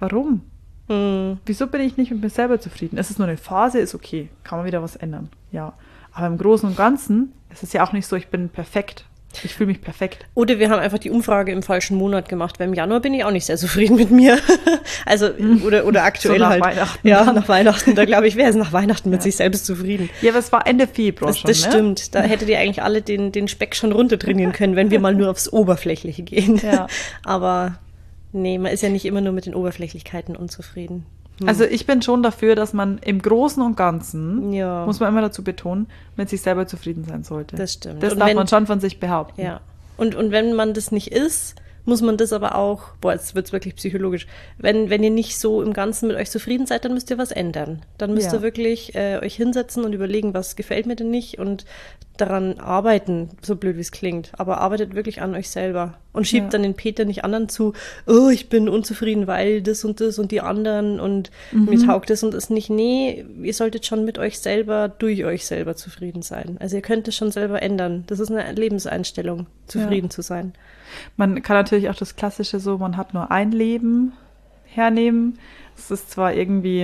Warum? Wieso bin ich nicht mit mir selber zufrieden? Es ist nur eine Phase, ist okay. Kann man wieder was ändern. Ja. Aber im Großen und Ganzen ist es ja auch nicht so, ich bin perfekt. Ich fühle mich perfekt. Oder wir haben einfach die Umfrage im falschen Monat gemacht, weil im Januar bin ich auch nicht sehr zufrieden mit mir. Also, oder aktuell so nach halt. Weihnachten. Ja, nach Weihnachten. Da glaube ich, wäre es nach Weihnachten mit sich selbst zufrieden. Ja, aber es war Ende Februar schon, Das stimmt. Da hättet ihr eigentlich alle den Speck schon runtertrainieren können, wenn wir mal nur aufs Oberflächliche gehen. Ja. Aber nee, man ist ja nicht immer nur mit den Oberflächlichkeiten unzufrieden. Also ich bin schon dafür, dass man im Großen und Ganzen, Ja. muss man immer dazu betonen, mit sich selber zufrieden sein sollte. Das stimmt. Das Und darf wenn- man schon von sich behaupten. Ja. Und wenn man das nicht ist, muss man das aber auch, jetzt wird's wirklich psychologisch, wenn ihr nicht so im Ganzen mit euch zufrieden seid, dann müsst ihr was ändern. Dann müsst Ja. ihr wirklich euch hinsetzen und überlegen, was gefällt mir denn nicht und daran arbeiten, so blöd wie es klingt. Aber arbeitet wirklich an euch selber und schiebt Ja. dann den Peter nicht anderen zu, oh, ich bin unzufrieden, weil das und die anderen und mir taugt das und das nicht. Nee, ihr solltet schon mit euch selber, durch euch selber zufrieden sein. Also ihr könnt es schon selber ändern. Das ist eine Lebenseinstellung, zufrieden zu sein. Man kann natürlich auch das Klassische so, man hat nur ein Leben hernehmen. Es ist zwar irgendwie,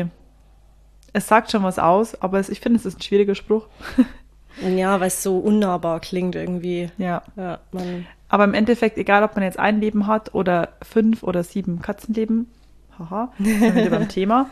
es sagt schon was aus, aber ich finde, es ist ein schwieriger Spruch. Ja, weil es so unnahbar klingt irgendwie. Ja. Ja, Aber im Endeffekt, egal ob man jetzt ein Leben hat oder 5 oder 7 Katzenleben, haha, sind wir wieder beim Thema,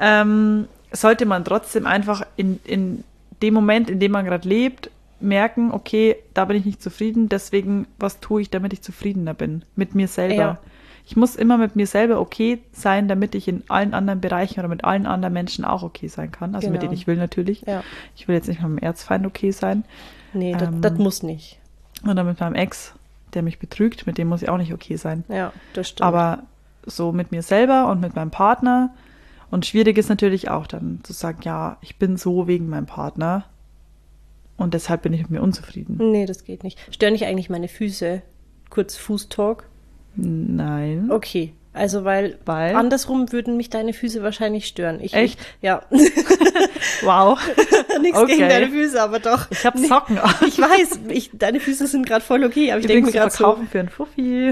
sollte man trotzdem einfach in dem Moment, in dem man gerade lebt, merken, okay, da bin ich nicht zufrieden, deswegen, was tue ich, damit ich zufriedener bin? Mit mir selber. Ja. Ich muss immer mit mir selber okay sein, damit ich in allen anderen Bereichen oder mit allen anderen Menschen auch okay sein kann. Also mit Genau. denen ich will natürlich. Ja. Ich will jetzt nicht mit meinem Erzfeind okay sein. Nee, das muss nicht. Oder mit meinem Ex, der mich betrügt, mit dem muss ich auch nicht okay sein. Ja, das stimmt. Aber so mit mir selber und mit meinem Partner. Und schwierig ist natürlich auch dann zu sagen, ja, ich bin so wegen meinem Partner und deshalb bin ich mit mir unzufrieden. Nee, das geht nicht. Stören dich eigentlich meine Füße? Kurz Fußtalk. Nein. Okay. Also, weil andersrum würden mich deine Füße wahrscheinlich stören. Echt? Ja. Wow. Nichts Okay. gegen deine Füße, aber doch. Ich habe Socken an. Ich weiß, deine Füße sind gerade voll okay, aber ich denke Übrigens mir zu gerade so. verkaufen für einen Fuffi.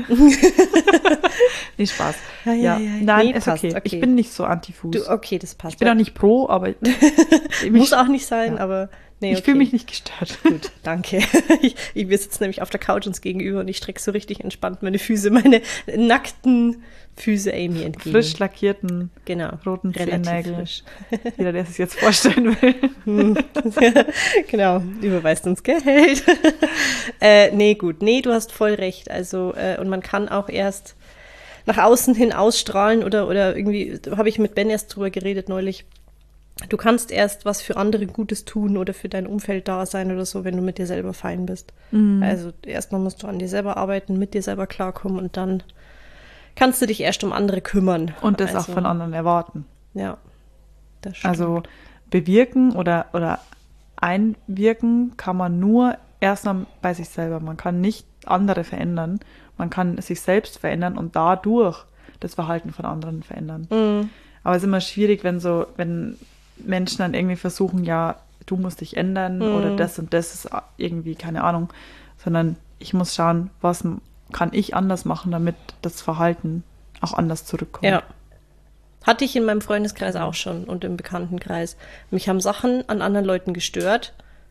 Nicht Spaß. Ja. Nein, Nee, ist passt, okay. okay. Ich bin nicht so anti-Fuß. Okay, das passt. Ich bin auch nicht pro, aber Muss auch nicht sein, Ja. aber nee, ich fühle mich nicht gestört. Gut, danke. Wir sitzen nämlich auf der Couch uns gegenüber und ich strecke so richtig entspannt meine Füße, meine nackten Füße Amy entgegen. Frisch lackierten, Genau. roten Relativ Zehennägel. frisch. Jeder, der es jetzt vorstellen will. Genau, überweist uns Geld. Nee, gut. Nee, du hast voll recht. Also, und man kann auch erst nach außen hin ausstrahlen oder irgendwie, da habe ich mit Ben erst drüber geredet neulich. Du kannst erst was für andere Gutes tun oder für dein Umfeld da sein oder so, wenn du mit dir selber fein bist. Also erstmal musst du an dir selber arbeiten, mit dir selber klarkommen und dann kannst du dich erst um andere kümmern. Und das also, auch von anderen erwarten. Ja, das stimmt. Also bewirken oder einwirken kann man nur erstmal bei sich selber. Man kann nicht andere verändern. Man kann sich selbst verändern und dadurch das Verhalten von anderen verändern. Aber es ist immer schwierig, wenn Menschen dann irgendwie versuchen, ja, du musst dich ändern oder das und das ist irgendwie, keine Ahnung, sondern ich muss schauen, was kann ich anders machen, damit das Verhalten auch anders zurückkommt. Ja. Hatte ich in meinem Freundeskreis auch schon und im Bekanntenkreis. Mich haben Sachen an anderen Leuten gestört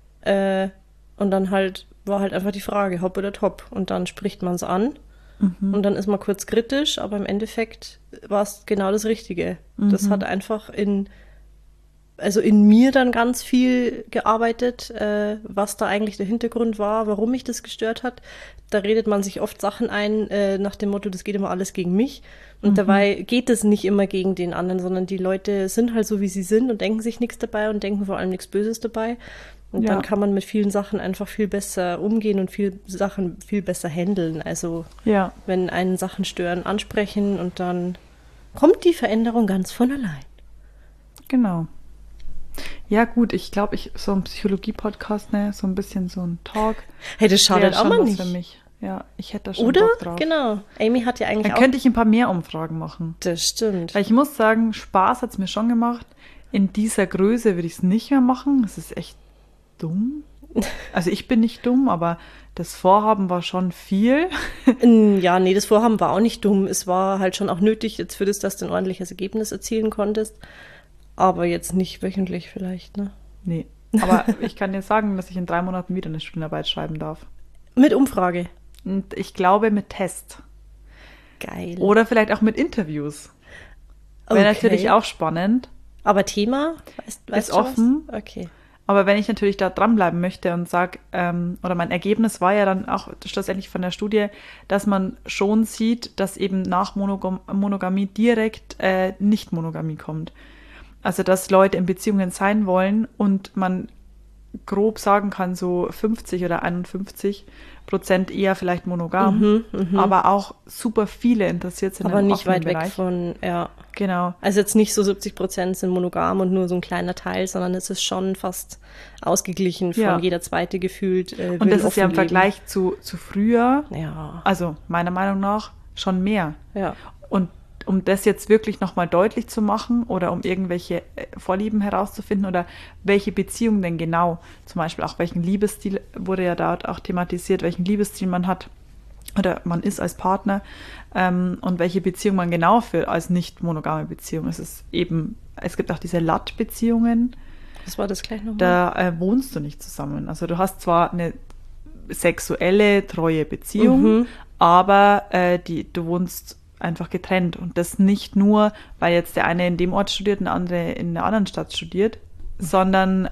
und dann war halt einfach die Frage, hopp oder top. Und dann spricht man es an und dann ist man kurz kritisch, aber im Endeffekt war es genau das Richtige. Das hat einfach in mir dann ganz viel gearbeitet, was da eigentlich der Hintergrund war, warum mich das gestört hat. Da redet man sich oft Sachen ein, nach dem Motto, das geht immer alles gegen mich. Und dabei geht es nicht immer gegen den anderen, sondern die Leute sind halt so, wie sie sind und denken sich nichts dabei und denken vor allem nichts Böses dabei. Und Ja. dann kann man mit vielen Sachen einfach viel besser umgehen und viel Sachen viel besser handeln. Also Ja. wenn einen Sachen stören, ansprechen und dann kommt die Veränderung ganz von allein. Genau. Ja, gut, ich glaube, so ein Psychologie-Podcast, ne, so ein bisschen so ein Talk. Hey, das schadet wäre auch schon mal was nicht. für mich. Ja, ich hätte da schon Oder? Bock drauf. Genau. Amy hat ja eigentlich Dann auch... könnte ich ein paar mehr Umfragen machen. Das stimmt. Weil ich muss sagen, Spaß hat es mir schon gemacht. In dieser Größe würde ich es nicht mehr machen. Es ist echt dumm. Also ich bin nicht dumm, aber das Vorhaben war schon viel. Ja, nee, das Vorhaben war auch nicht dumm. Es war halt schon auch nötig jetzt für das, dass du ein ordentliches Ergebnis erzielen konntest. Aber jetzt nicht wöchentlich vielleicht, ne? Nee, aber ich kann dir sagen, dass ich in 3 Monaten wieder eine Studienarbeit schreiben darf. Mit Umfrage. Und ich glaube mit Test. Geil. Oder vielleicht auch mit Interviews. Wäre natürlich auch spannend. Aber Thema? Ist offen. Was? Okay. Aber wenn ich natürlich da dranbleiben möchte und sage, oder mein Ergebnis war ja dann auch schlussendlich von der Studie, dass man schon sieht, dass eben nach Monogamie direkt Nicht-Monogamie kommt. Also dass Leute in Beziehungen sein wollen und man grob sagen kann, so 50 oder 51% eher vielleicht monogam, aber auch super viele interessiert sind aber im nicht weit Bereich. Weg von, ja. Genau. Also jetzt nicht so 70% sind monogam und nur so ein kleiner Teil, sondern es ist schon fast ausgeglichen von jeder zweite gefühlt. Und das ist ja im Vergleich zu früher, ja. also meiner Meinung nach, schon mehr. Ja. Und um das jetzt wirklich nochmal deutlich zu machen oder um irgendwelche Vorlieben herauszufinden oder welche Beziehung denn genau, zum Beispiel auch welchen Liebesstil, wurde ja dort auch thematisiert, welchen Liebesstil man hat oder man ist als Partner und welche Beziehung man genau führt als nicht monogame Beziehung. Es gibt auch diese LAT-Beziehungen. Was war das gleich nochmal? Da wohnst du nicht zusammen. Also du hast zwar eine sexuelle, treue Beziehung, aber du wohnst einfach getrennt. Und das nicht nur, weil jetzt der eine in dem Ort studiert und der andere in einer anderen Stadt studiert, sondern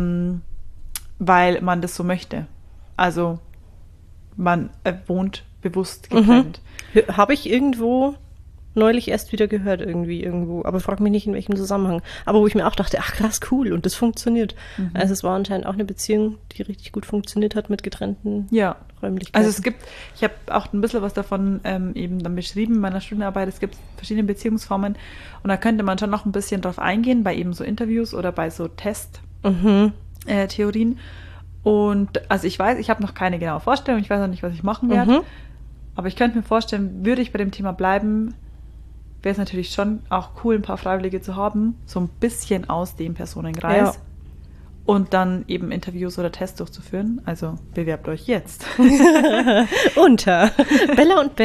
weil man das so möchte. Also man wohnt bewusst getrennt. Habe ich irgendwo neulich erst wieder gehört, irgendwo. Aber frag mich nicht, in welchem Zusammenhang. Aber wo ich mir auch dachte, ach krass, cool. Und das funktioniert. Also es war anscheinend auch eine Beziehung, die richtig gut funktioniert hat mit getrennten Räumlichkeiten. Also ich habe auch ein bisschen was davon eben dann beschrieben in meiner Studienarbeit. Es gibt verschiedene Beziehungsformen. Und da könnte man schon noch ein bisschen drauf eingehen, bei eben so Interviews oder bei so Test-Theorien. Und also ich habe noch keine genaue Vorstellung. Ich weiß noch nicht, was ich machen werde. Aber ich könnte mir vorstellen, würde ich bei dem Thema bleiben, wäre es natürlich schon auch cool, ein paar Freiwillige zu haben, so ein bisschen aus dem Personenkreis. Ja. Und dann eben Interviews oder Tests durchzuführen. Also bewerbt euch jetzt. Unter Bella und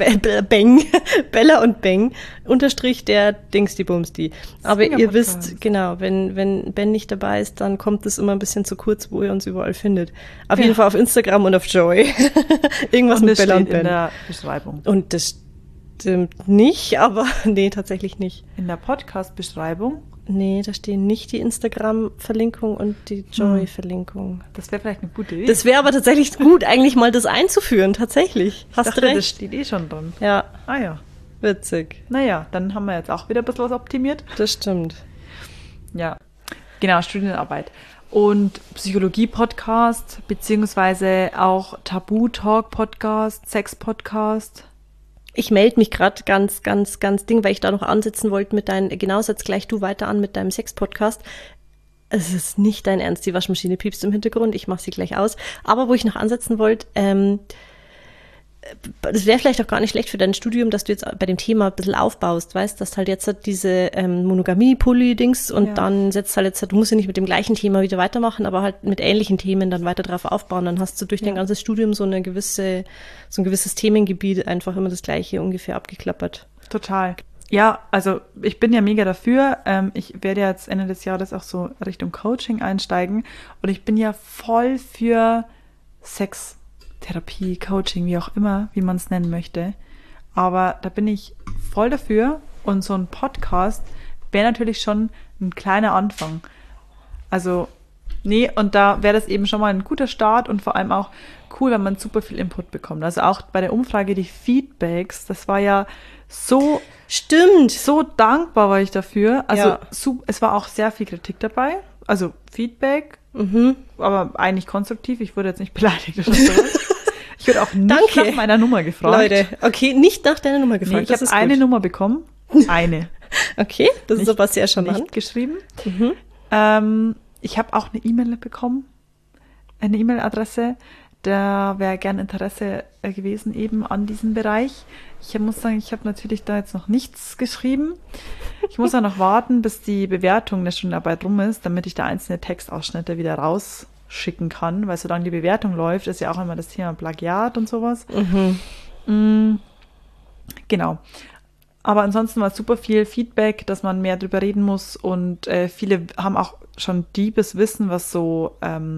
Beng, unterstrich der Dingsdi Bumsdi. Aber ihr wisst, genau, wenn Ben nicht dabei ist, dann kommt es immer ein bisschen zu kurz, wo ihr uns überall findet. Auf jeden Fall auf Instagram und auf Joy. Irgendwas mit Bella und Ben. In der Beschreibung. Und das stimmt nicht, aber nee, tatsächlich nicht. In der Podcast-Beschreibung? Nee, da stehen nicht die Instagram-Verlinkung und die Joy-Verlinkung. Das wäre vielleicht eine gute Idee. Das wäre aber tatsächlich gut, eigentlich mal das einzuführen, tatsächlich. Hast du recht. Das steht eh schon drin. Ja. Ah ja. Witzig. Naja, dann haben wir jetzt auch wieder ein bisschen was optimiert. Das stimmt. Ja, genau, Studienarbeit. Und Psychologie-Podcast, beziehungsweise auch Tabu-Talk-Podcast, Sex-Podcast. Ich melde mich gerade ganz weil ich da noch ansetzen wollte mit genau, setz gleich du weiter an mit deinem Sex-Podcast. Es ist nicht dein Ernst, die Waschmaschine piepst im Hintergrund, ich mache sie gleich aus. Aber wo ich noch ansetzen wollte, das wäre vielleicht auch gar nicht schlecht für dein Studium, dass du jetzt bei dem Thema ein bisschen aufbaust, weißt, dass halt jetzt diese Monogamie-Poly-Dings und dann setzt halt jetzt, du musst ja nicht mit dem gleichen Thema wieder weitermachen, aber halt mit ähnlichen Themen dann weiter drauf aufbauen. Dann hast du durch dein ganzes Studium so ein gewisses Themengebiet einfach immer das Gleiche ungefähr abgeklappert. Total. Ja, also ich bin ja mega dafür. Ich werde jetzt Ende des Jahres auch so Richtung Coaching einsteigen und ich bin ja voll für Sextherapie, Coaching, wie auch immer, wie man es nennen möchte. Aber da bin ich voll dafür und so ein Podcast wäre natürlich schon ein kleiner Anfang. Also, und da wäre das eben schon mal ein guter Start und vor allem auch cool, wenn man super viel Input bekommt. Also auch bei der Umfrage, die Feedbacks, das war ja so... Stimmt. So dankbar war ich dafür. Also es war auch sehr viel Kritik dabei. Also Feedback, aber eigentlich konstruktiv. Ich wurde jetzt nicht beleidigt oder sowas. Ich wurde auch nicht nach meiner Nummer gefragt. Leute, okay, nicht nach deiner Nummer gefragt. Nee, ich habe eine Nummer bekommen. Eine. Okay, das ist aber sehr charmant. Nicht geschrieben. Ich habe auch eine E-Mail bekommen. Eine E-Mail-Adresse. Da wäre gern Interesse gewesen eben an diesem Bereich. Ich muss sagen, ich habe natürlich da jetzt noch nichts geschrieben. Ich muss ja noch warten, bis die Bewertung der Studienarbeit rum ist, damit ich da einzelne Textausschnitte wieder schicken kann, weil solange die Bewertung läuft, ist ja auch immer das Thema Plagiat und sowas. Genau. Aber ansonsten war super viel Feedback, dass man mehr drüber reden muss und viele haben auch schon deepes Wissen, was so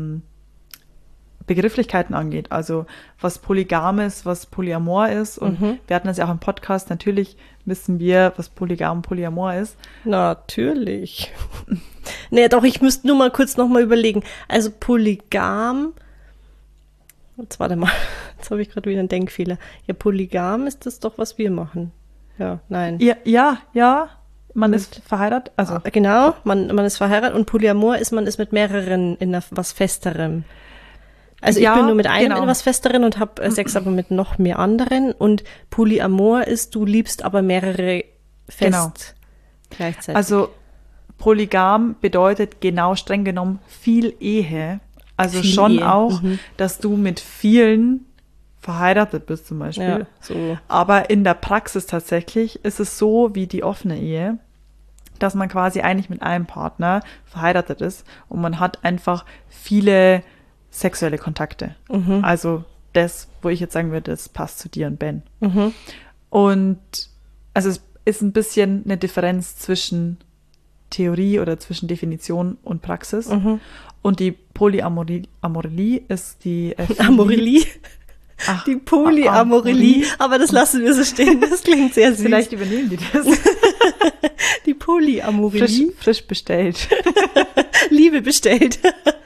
Begrifflichkeiten angeht. Also was Polygam ist, was Polyamor ist. Und wir hatten das ja auch im Podcast. Natürlich wissen wir, was Polygam und Polyamor ist. Natürlich. Nee, doch, ich müsste nur mal kurz noch mal überlegen. Also Polygam, jetzt warte mal, jetzt habe ich gerade wieder einen Denkfehler. Ja, Polygam ist das doch, was wir machen. Ja, nein. Ja, man ist verheiratet. Also genau, man ist verheiratet und Polyamor ist, man ist mit mehreren in was Festerem. Also ich bin nur mit einem in was Festeren und habe Sex aber mit noch mehr anderen. Und Polyamor ist, du liebst aber mehrere fest gleichzeitig. Also Polygam bedeutet genau streng genommen viel Ehe. Also viel schon Ehe. Auch, dass du mit vielen verheiratet bist zum Beispiel. Ja, so. Aber in der Praxis tatsächlich ist es so wie die offene Ehe, dass man quasi eigentlich mit einem Partner verheiratet ist und man hat einfach viele sexuelle Kontakte. Also das, wo ich jetzt sagen würde, das passt zu dir und Ben. Und also es ist ein bisschen eine Differenz zwischen Theorie oder zwischen Definition und Praxis. Und die Polyamorelie ist die Amorelie? Die Polyamorelie, aber das lassen wir so stehen, das klingt sehr süß. Vielleicht übernehmen die das. Die Polyamorelie. Frisch bestellt. Liebe bestellt.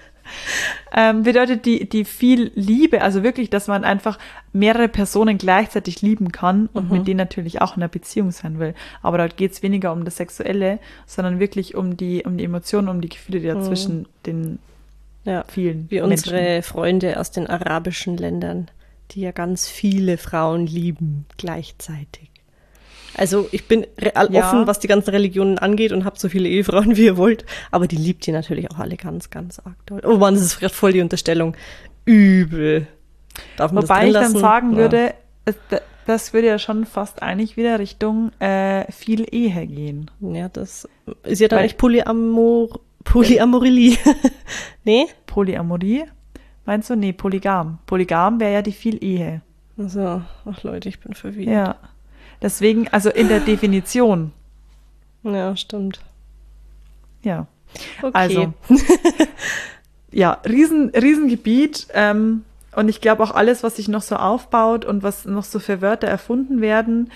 Bedeutet die viel Liebe, also wirklich, dass man einfach mehrere Personen gleichzeitig lieben kann und mit denen natürlich auch in einer Beziehung sein will. Aber dort geht es weniger um das Sexuelle, sondern wirklich um die Emotionen, um die Gefühle, die da zwischen den vielen wie Menschen. Unsere Freunde aus den arabischen Ländern, die ja ganz viele Frauen lieben gleichzeitig. Also ich bin offen, was die ganzen Religionen angeht und habe so viele Ehefrauen, wie ihr wollt. Aber die liebt ihr natürlich auch alle ganz, ganz arg doll. Oh Mann, das ist gerade voll die Unterstellung. Übel. Darf man Wobei das ich drin lassen? Dann sagen würde, das würde ja schon fast eigentlich wieder Richtung viel Ehe gehen. Ja, das ist ja dann echt Polyamorelie. Nee? Polyamorie? Meinst du? Nee, Polygam. Polygam wäre ja die viel Ehe. Also, ach Leute, ich bin verwirrt. Ja. Deswegen, also in der Definition. Ja, stimmt. Ja. Okay. Also, ja, Riesengebiet. Und ich glaube auch alles, was sich noch so aufbaut und was noch so für Wörter erfunden werden,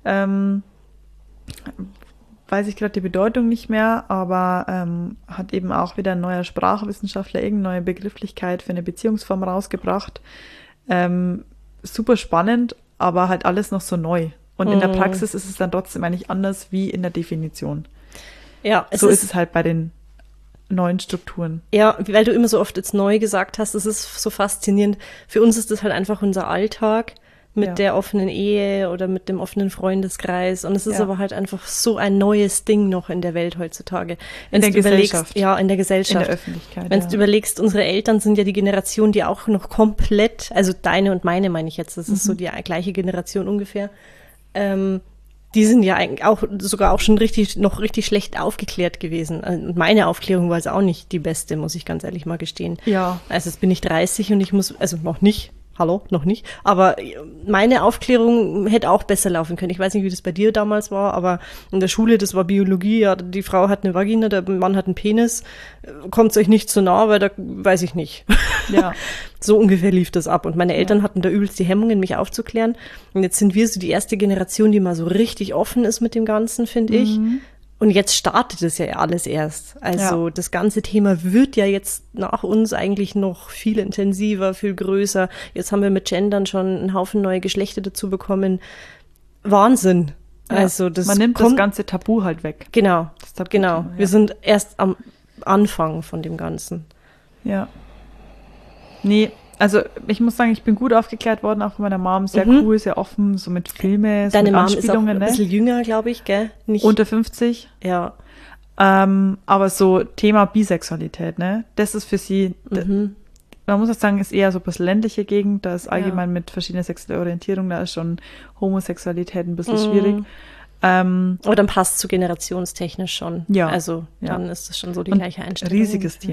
weiß ich gerade die Bedeutung nicht mehr, aber hat eben auch wieder ein neuer Sprachwissenschaftler irgendeine neue Begrifflichkeit für eine Beziehungsform rausgebracht. Super spannend, aber halt alles noch so neu. Und in der Praxis ist es dann trotzdem eigentlich anders wie in der Definition. Ja, so ist es halt bei den neuen Strukturen. Ja, weil du immer so oft jetzt neu gesagt hast, das ist so faszinierend. Für uns ist das halt einfach unser Alltag mit der offenen Ehe oder mit dem offenen Freundeskreis. Und es ist aber halt einfach so ein neues Ding noch in der Welt heutzutage. In der Gesellschaft. Ja, in der Gesellschaft. In der Öffentlichkeit. Wenn du überlegst, unsere Eltern sind ja die Generation, die auch noch komplett, also deine und meine meine ich jetzt, das ist so die gleiche Generation ungefähr, die sind ja eigentlich auch sogar auch schon noch richtig schlecht aufgeklärt gewesen. Und meine Aufklärung war also auch nicht die beste, muss ich ganz ehrlich mal gestehen. Ja. Also jetzt bin ich 30 und ich muss, also noch nicht, noch nicht, aber meine Aufklärung hätte auch besser laufen können. Ich weiß nicht, wie das bei dir damals war, aber in der Schule, das war Biologie, ja, die Frau hat eine Vagina, der Mann hat einen Penis, kommt's euch nicht zu nah, weil da weiß ich nicht. Ja. So ungefähr lief das ab. Und meine Eltern hatten da übelst die Hemmungen, mich aufzuklären. Und jetzt sind wir so die erste Generation, die mal so richtig offen ist mit dem Ganzen, finde ich. Und jetzt startet es ja alles erst. Also das ganze Thema wird ja jetzt nach uns eigentlich noch viel intensiver, viel größer. Jetzt haben wir mit Gendern schon einen Haufen neue Geschlechter dazu bekommen. Wahnsinn. Ja, also man nimmt das ganze Tabu halt weg. Genau, genau. Ja. Wir sind erst am Anfang von dem Ganzen. Ja. Nee, also ich muss sagen, ich bin gut aufgeklärt worden, auch von meiner Mom. Sehr cool, sehr offen, so mit Filme, so Deine mit Mom ist auch ein ne? bisschen jünger, glaube ich, gell? Nicht unter 50. Ja. Aber so Thema Bisexualität, ne? Das ist für sie, man muss auch sagen, ist eher so ein bisschen ländliche Gegend. Da ist allgemein mit verschiedener sexueller Orientierung, da ist schon Homosexualität ein bisschen schwierig. Aber dann passt zu generationstechnisch schon. Ja. Also dann ist es schon so die gleiche Einstellung. Riesiges Thema.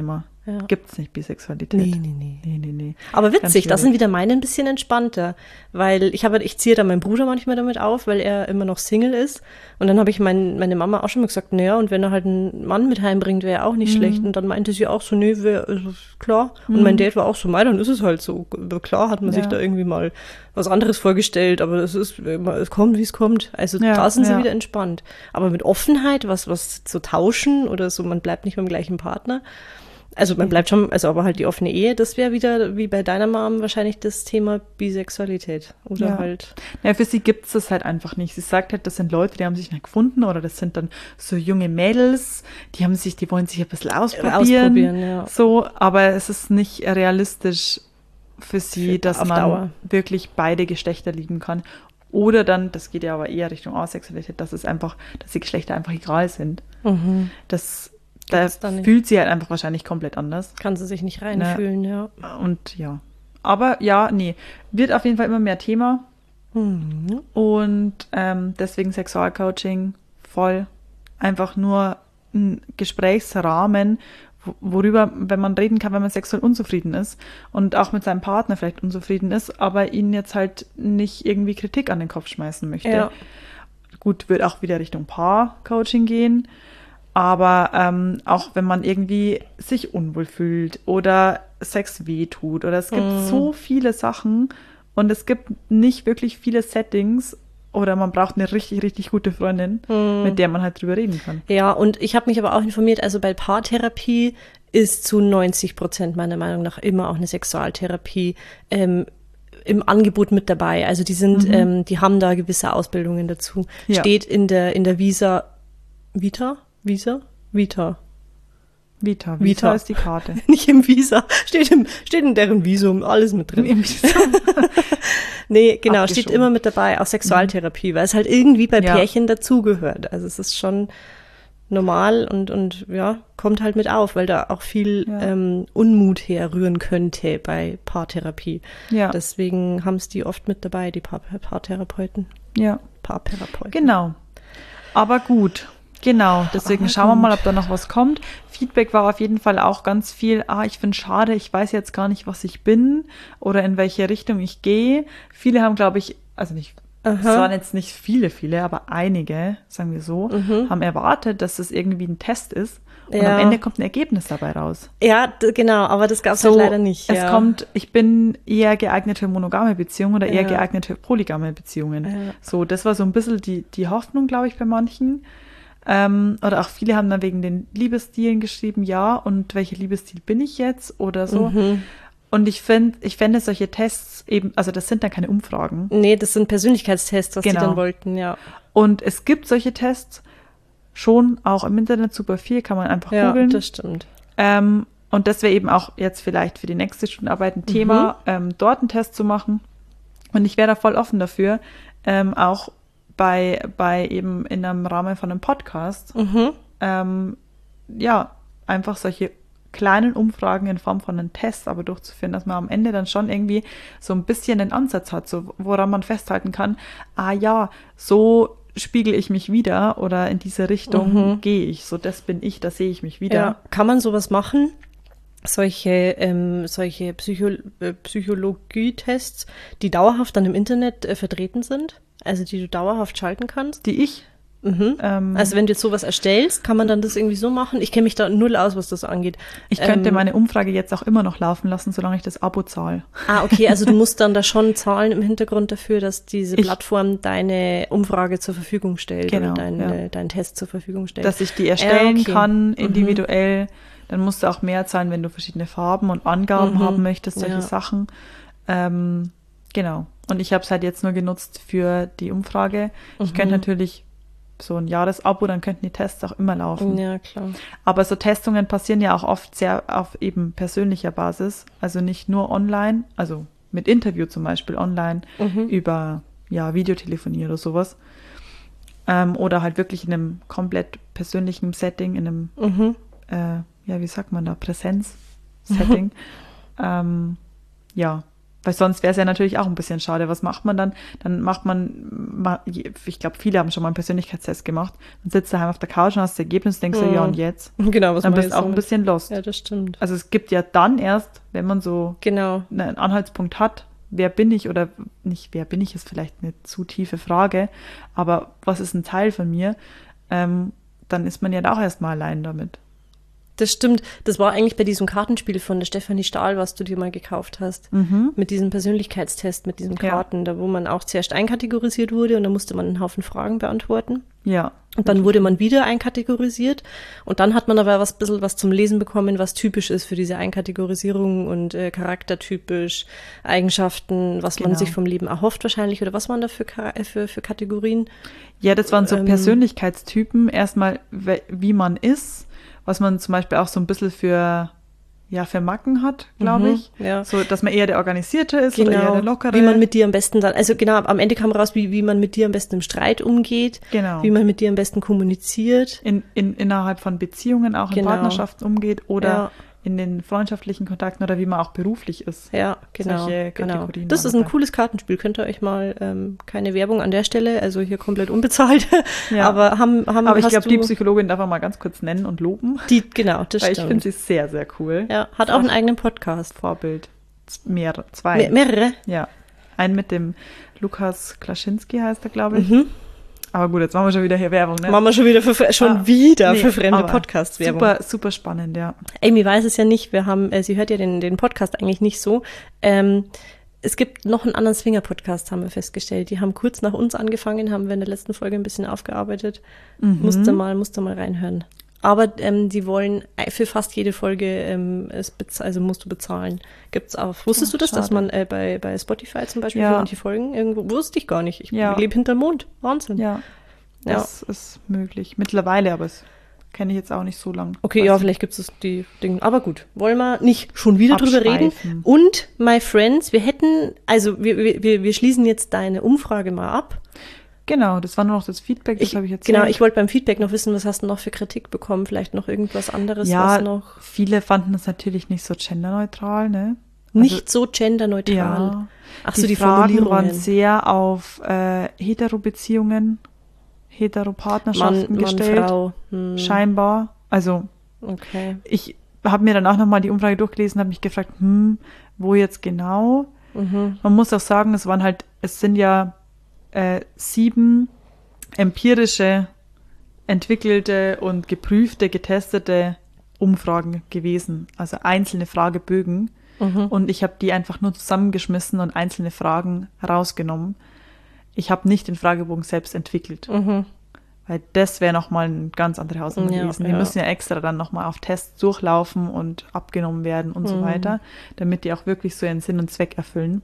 Ja. Gibt's nicht Bisexualität. Nee. Aber Ganz witzig, da schwierig. sind wieder meine ein bisschen entspannter, weil ich ziehe da meinen Bruder manchmal damit auf, weil er immer noch Single ist. Und dann habe ich meine Mama auch schon mal gesagt, naja, und wenn er halt einen Mann mit heimbringt, wäre auch nicht schlecht. Und dann meinte sie auch so, nee, also, klar. Und mein Dad war auch so, mei, dann ist es halt so. Klar hat man sich da irgendwie mal was anderes vorgestellt, aber es kommt, wie es kommt. Also da sind sie wieder entspannt. Aber mit Offenheit, was zu tauschen oder so, man bleibt nicht beim gleichen Partner. Also man bleibt schon, also aber halt die offene Ehe, das wäre wieder, wie bei deiner Mom, wahrscheinlich das Thema Bisexualität. Oder halt. Ja, für sie gibt es das halt einfach nicht. Sie sagt halt, das sind Leute, die haben sich nicht gefunden oder das sind dann so junge Mädels, die wollen sich ein bisschen ausprobieren. Ja. So, aber es ist nicht realistisch für sie, dass man Dauer wirklich beide Geschlechter lieben kann. Oder dann, das geht ja aber eher Richtung Asexualität, dass die Geschlechter einfach egal sind. Da fühlt sie halt einfach wahrscheinlich komplett anders. Kann sie sich nicht reinfühlen, ja. Und ja. Aber ja, nee. Wird auf jeden Fall immer mehr Thema. Und deswegen Sexualcoaching voll. Einfach nur ein Gesprächsrahmen, worüber, wenn man reden kann, wenn man sexuell unzufrieden ist und auch mit seinem Partner vielleicht unzufrieden ist, aber ihn jetzt halt nicht irgendwie Kritik an den Kopf schmeißen möchte. Ja. Gut, wird auch wieder Richtung Paar-Coaching gehen. Aber auch wenn man irgendwie sich unwohl fühlt oder Sex wehtut oder es gibt so viele Sachen und es gibt nicht wirklich viele Settings oder man braucht eine richtig, richtig gute Freundin, mit der man halt drüber reden kann. Ja, und ich habe mich aber auch informiert, also bei Paartherapie ist zu 90% meiner Meinung nach immer auch eine Sexualtherapie im Angebot mit dabei. Also die sind, die haben da gewisse Ausbildungen dazu. Ja. Steht in der Vita ist die Karte. Nicht im Visa. Steht in deren Visum, alles mit drin. Nee, genau, steht immer mit dabei, auch Sexualtherapie, weil es halt irgendwie bei Pärchen dazugehört. Also es ist schon normal und ja, kommt halt mit auf, weil da auch viel Unmut herrühren könnte bei Paartherapie. Ja. Deswegen haben es die oft mit dabei, die Paartherapeuten. Ja. Paartherapeuten. Genau. Aber gut. Genau, deswegen schauen wir mal, ob da noch was kommt. Feedback war auf jeden Fall auch ganz viel, ich finde schade, ich weiß jetzt gar nicht, was ich bin oder in welche Richtung ich gehe. Viele haben, glaube ich, also nicht, es waren jetzt nicht viele, aber einige, sagen wir so, haben erwartet, dass das irgendwie ein Test ist und am Ende kommt ein Ergebnis dabei raus. Ja, genau, aber das gab es halt leider nicht. Es kommt, ich bin eher geeignet für monogame Beziehungen oder eher geeignet für polygame Beziehungen. Ja. So, das war so ein bisschen die Hoffnung, glaube ich, bei manchen. Oder auch viele haben dann wegen den Liebesstilen geschrieben, ja, und welcher Liebesstil bin ich jetzt oder so. Und ich fände solche Tests eben, also das sind dann keine Umfragen. Nee, das sind Persönlichkeitstests, was die dann wollten, ja. Und es gibt solche Tests schon auch im Internet, super viel, kann man einfach googeln. Ja, das stimmt. Und das wäre eben auch jetzt vielleicht für die nächste Stundenarbeit ein Thema, dort einen Test zu machen. Und ich wäre da voll offen dafür, auch bei eben in einem Rahmen von einem Podcast, einfach solche kleinen Umfragen in Form von einem Test aber durchzuführen, dass man am Ende dann schon irgendwie so ein bisschen einen Ansatz hat, so woran man festhalten kann, so spiegel ich mich wieder oder in diese Richtung gehe ich, so das bin ich, da sehe ich mich wieder. Ja. Kann man sowas machen? Solche Psychologietests, die dauerhaft dann im Internet vertreten sind? Also die du dauerhaft schalten kannst? Die ich? Also wenn du jetzt sowas erstellst, kann man dann das irgendwie so machen? Ich kenne mich da null aus, was das angeht. Ich könnte meine Umfrage jetzt auch immer noch laufen lassen, solange ich das Abo zahle. Okay, also du musst dann da schon zahlen im Hintergrund dafür, dass diese Plattform deine Umfrage zur Verfügung stellt oder deinen Test zur Verfügung stellt. Dass ich die erstellen kann, individuell. Dann musst du auch mehr zahlen, wenn du verschiedene Farben und Angaben haben möchtest, solche Sachen. Genau. Und ich habe es halt jetzt nur genutzt für die Umfrage. Ich könnte natürlich so ein Jahresabo, dann könnten die Tests auch immer laufen. Ja, klar. Aber so Testungen passieren ja auch oft sehr auf eben persönlicher Basis. Also nicht nur online, also mit Interview zum Beispiel online, über Videotelefonie oder sowas. Oder halt wirklich in einem komplett persönlichen Setting, in einem, wie sagt man da, Präsenz-Setting. Weil sonst wäre es ja natürlich auch ein bisschen schade. Was macht man dann? Dann macht man ich glaube, viele haben schon mal einen Persönlichkeitstest gemacht. Dann sitzt du daheim auf der Couch und hast das Ergebnis und denkst du, ja und jetzt? Genau, was Dann man bist du auch ein bisschen lost. Ja, das stimmt. Also es gibt ja dann erst, wenn man so Genau. einen Anhaltspunkt hat, wer bin ich oder nicht, wer bin ich, ist vielleicht eine zu tiefe Frage, aber was ist ein Teil von mir, dann ist man ja da auch erstmal allein damit. Das stimmt. Das war eigentlich bei diesem Kartenspiel von der Stefanie Stahl, was du dir mal gekauft hast. Mit diesem Persönlichkeitstest, mit diesen Karten, da wo man auch zuerst einkategorisiert wurde und da musste man einen Haufen Fragen beantworten. Ja. Und dann wurde man wieder einkategorisiert und dann hat man aber bisschen was zum Lesen bekommen, was typisch ist für diese Einkategorisierung und charaktertypisch, Eigenschaften, was man sich vom Leben erhofft wahrscheinlich oder was waren da für Kategorien? Ja, das waren so Persönlichkeitstypen. Erstmal, wie man ist, was man zum Beispiel auch so ein bisschen für Macken hat, glaube ich. Ja. So, dass man eher der Organisierte ist oder eher der Lockere. Wie man mit dir am besten dann, also genau, am Ende kam raus, wie man mit dir am besten im Streit umgeht. Genau. Wie man mit dir am besten kommuniziert. Innerhalb von Beziehungen, auch in Partnerschaften umgeht oder in den freundschaftlichen Kontakten oder wie man auch beruflich ist. Ja, genau. Solche Kategorien Das ist ein cooles Kartenspiel. Könnt ihr euch mal, keine Werbung an der Stelle, also hier komplett unbezahlt. Ja. Aber aber ich glaube, die Psychologin darf man mal ganz kurz nennen und loben. Genau, das weil stimmt. Ich finde sie sehr, sehr cool. Ja, hat auch einen eigenen Podcast. Vorbild. Zwei. Mehrere? Ja. Einen mit dem Lukas Klaschinski heißt er, glaube ich. Aber gut, jetzt machen wir schon wieder hier Werbung, ne? Machen wir schon wieder für fremde Podcast-Werbung. Super, super spannend, ja. Amy weiß es ja nicht, sie hört ja den Podcast eigentlich nicht so. Es gibt noch einen anderen Swinger-Podcast, haben wir festgestellt. Die haben kurz nach uns angefangen, haben wir in der letzten Folge ein bisschen aufgearbeitet. Musste mal reinhören. Aber die wollen für fast jede Folge, musst du bezahlen. Gibt's auch. Wusstest du das, dass man bei Spotify zum Beispiel für manche Folgen irgendwo, wusste ich gar nicht. Ich lebe hinterm Mond. Wahnsinn. Ja, das ist möglich. Mittlerweile, aber das kenne ich jetzt auch nicht so lange. Okay, vielleicht gibt es die Dinge. Aber gut, wollen wir nicht schon wieder drüber reden. Und, my friends, wir schließen jetzt deine Umfrage mal ab. Genau, das war nur noch das Feedback, das habe ich erzählt. Genau, ich wollte beim Feedback noch wissen, was hast du noch für Kritik bekommen? Vielleicht noch irgendwas anderes, was noch... Viele fanden das natürlich nicht so genderneutral, ne? Nicht so genderneutral? Ja. Ach so, die Fragen Formulierungen waren sehr auf Hetero-Beziehungen, Hetero-Partnerschaften gestellt. Frau. Scheinbar. Also, okay. Ich habe mir danach nochmal die Umfrage durchgelesen, habe mich gefragt, wo jetzt genau? Man muss auch sagen, es sind ja 7 empirische, entwickelte und geprüfte, getestete Umfragen gewesen, also einzelne Fragebögen. Und ich habe die einfach nur zusammengeschmissen und einzelne Fragen rausgenommen. Ich habe nicht den Fragebogen selbst entwickelt, weil das wäre nochmal eine ganz andere Hausnummer gewesen. Die müssen ja extra dann nochmal auf Tests durchlaufen und abgenommen werden und so weiter, damit die auch wirklich so ihren Sinn und Zweck erfüllen.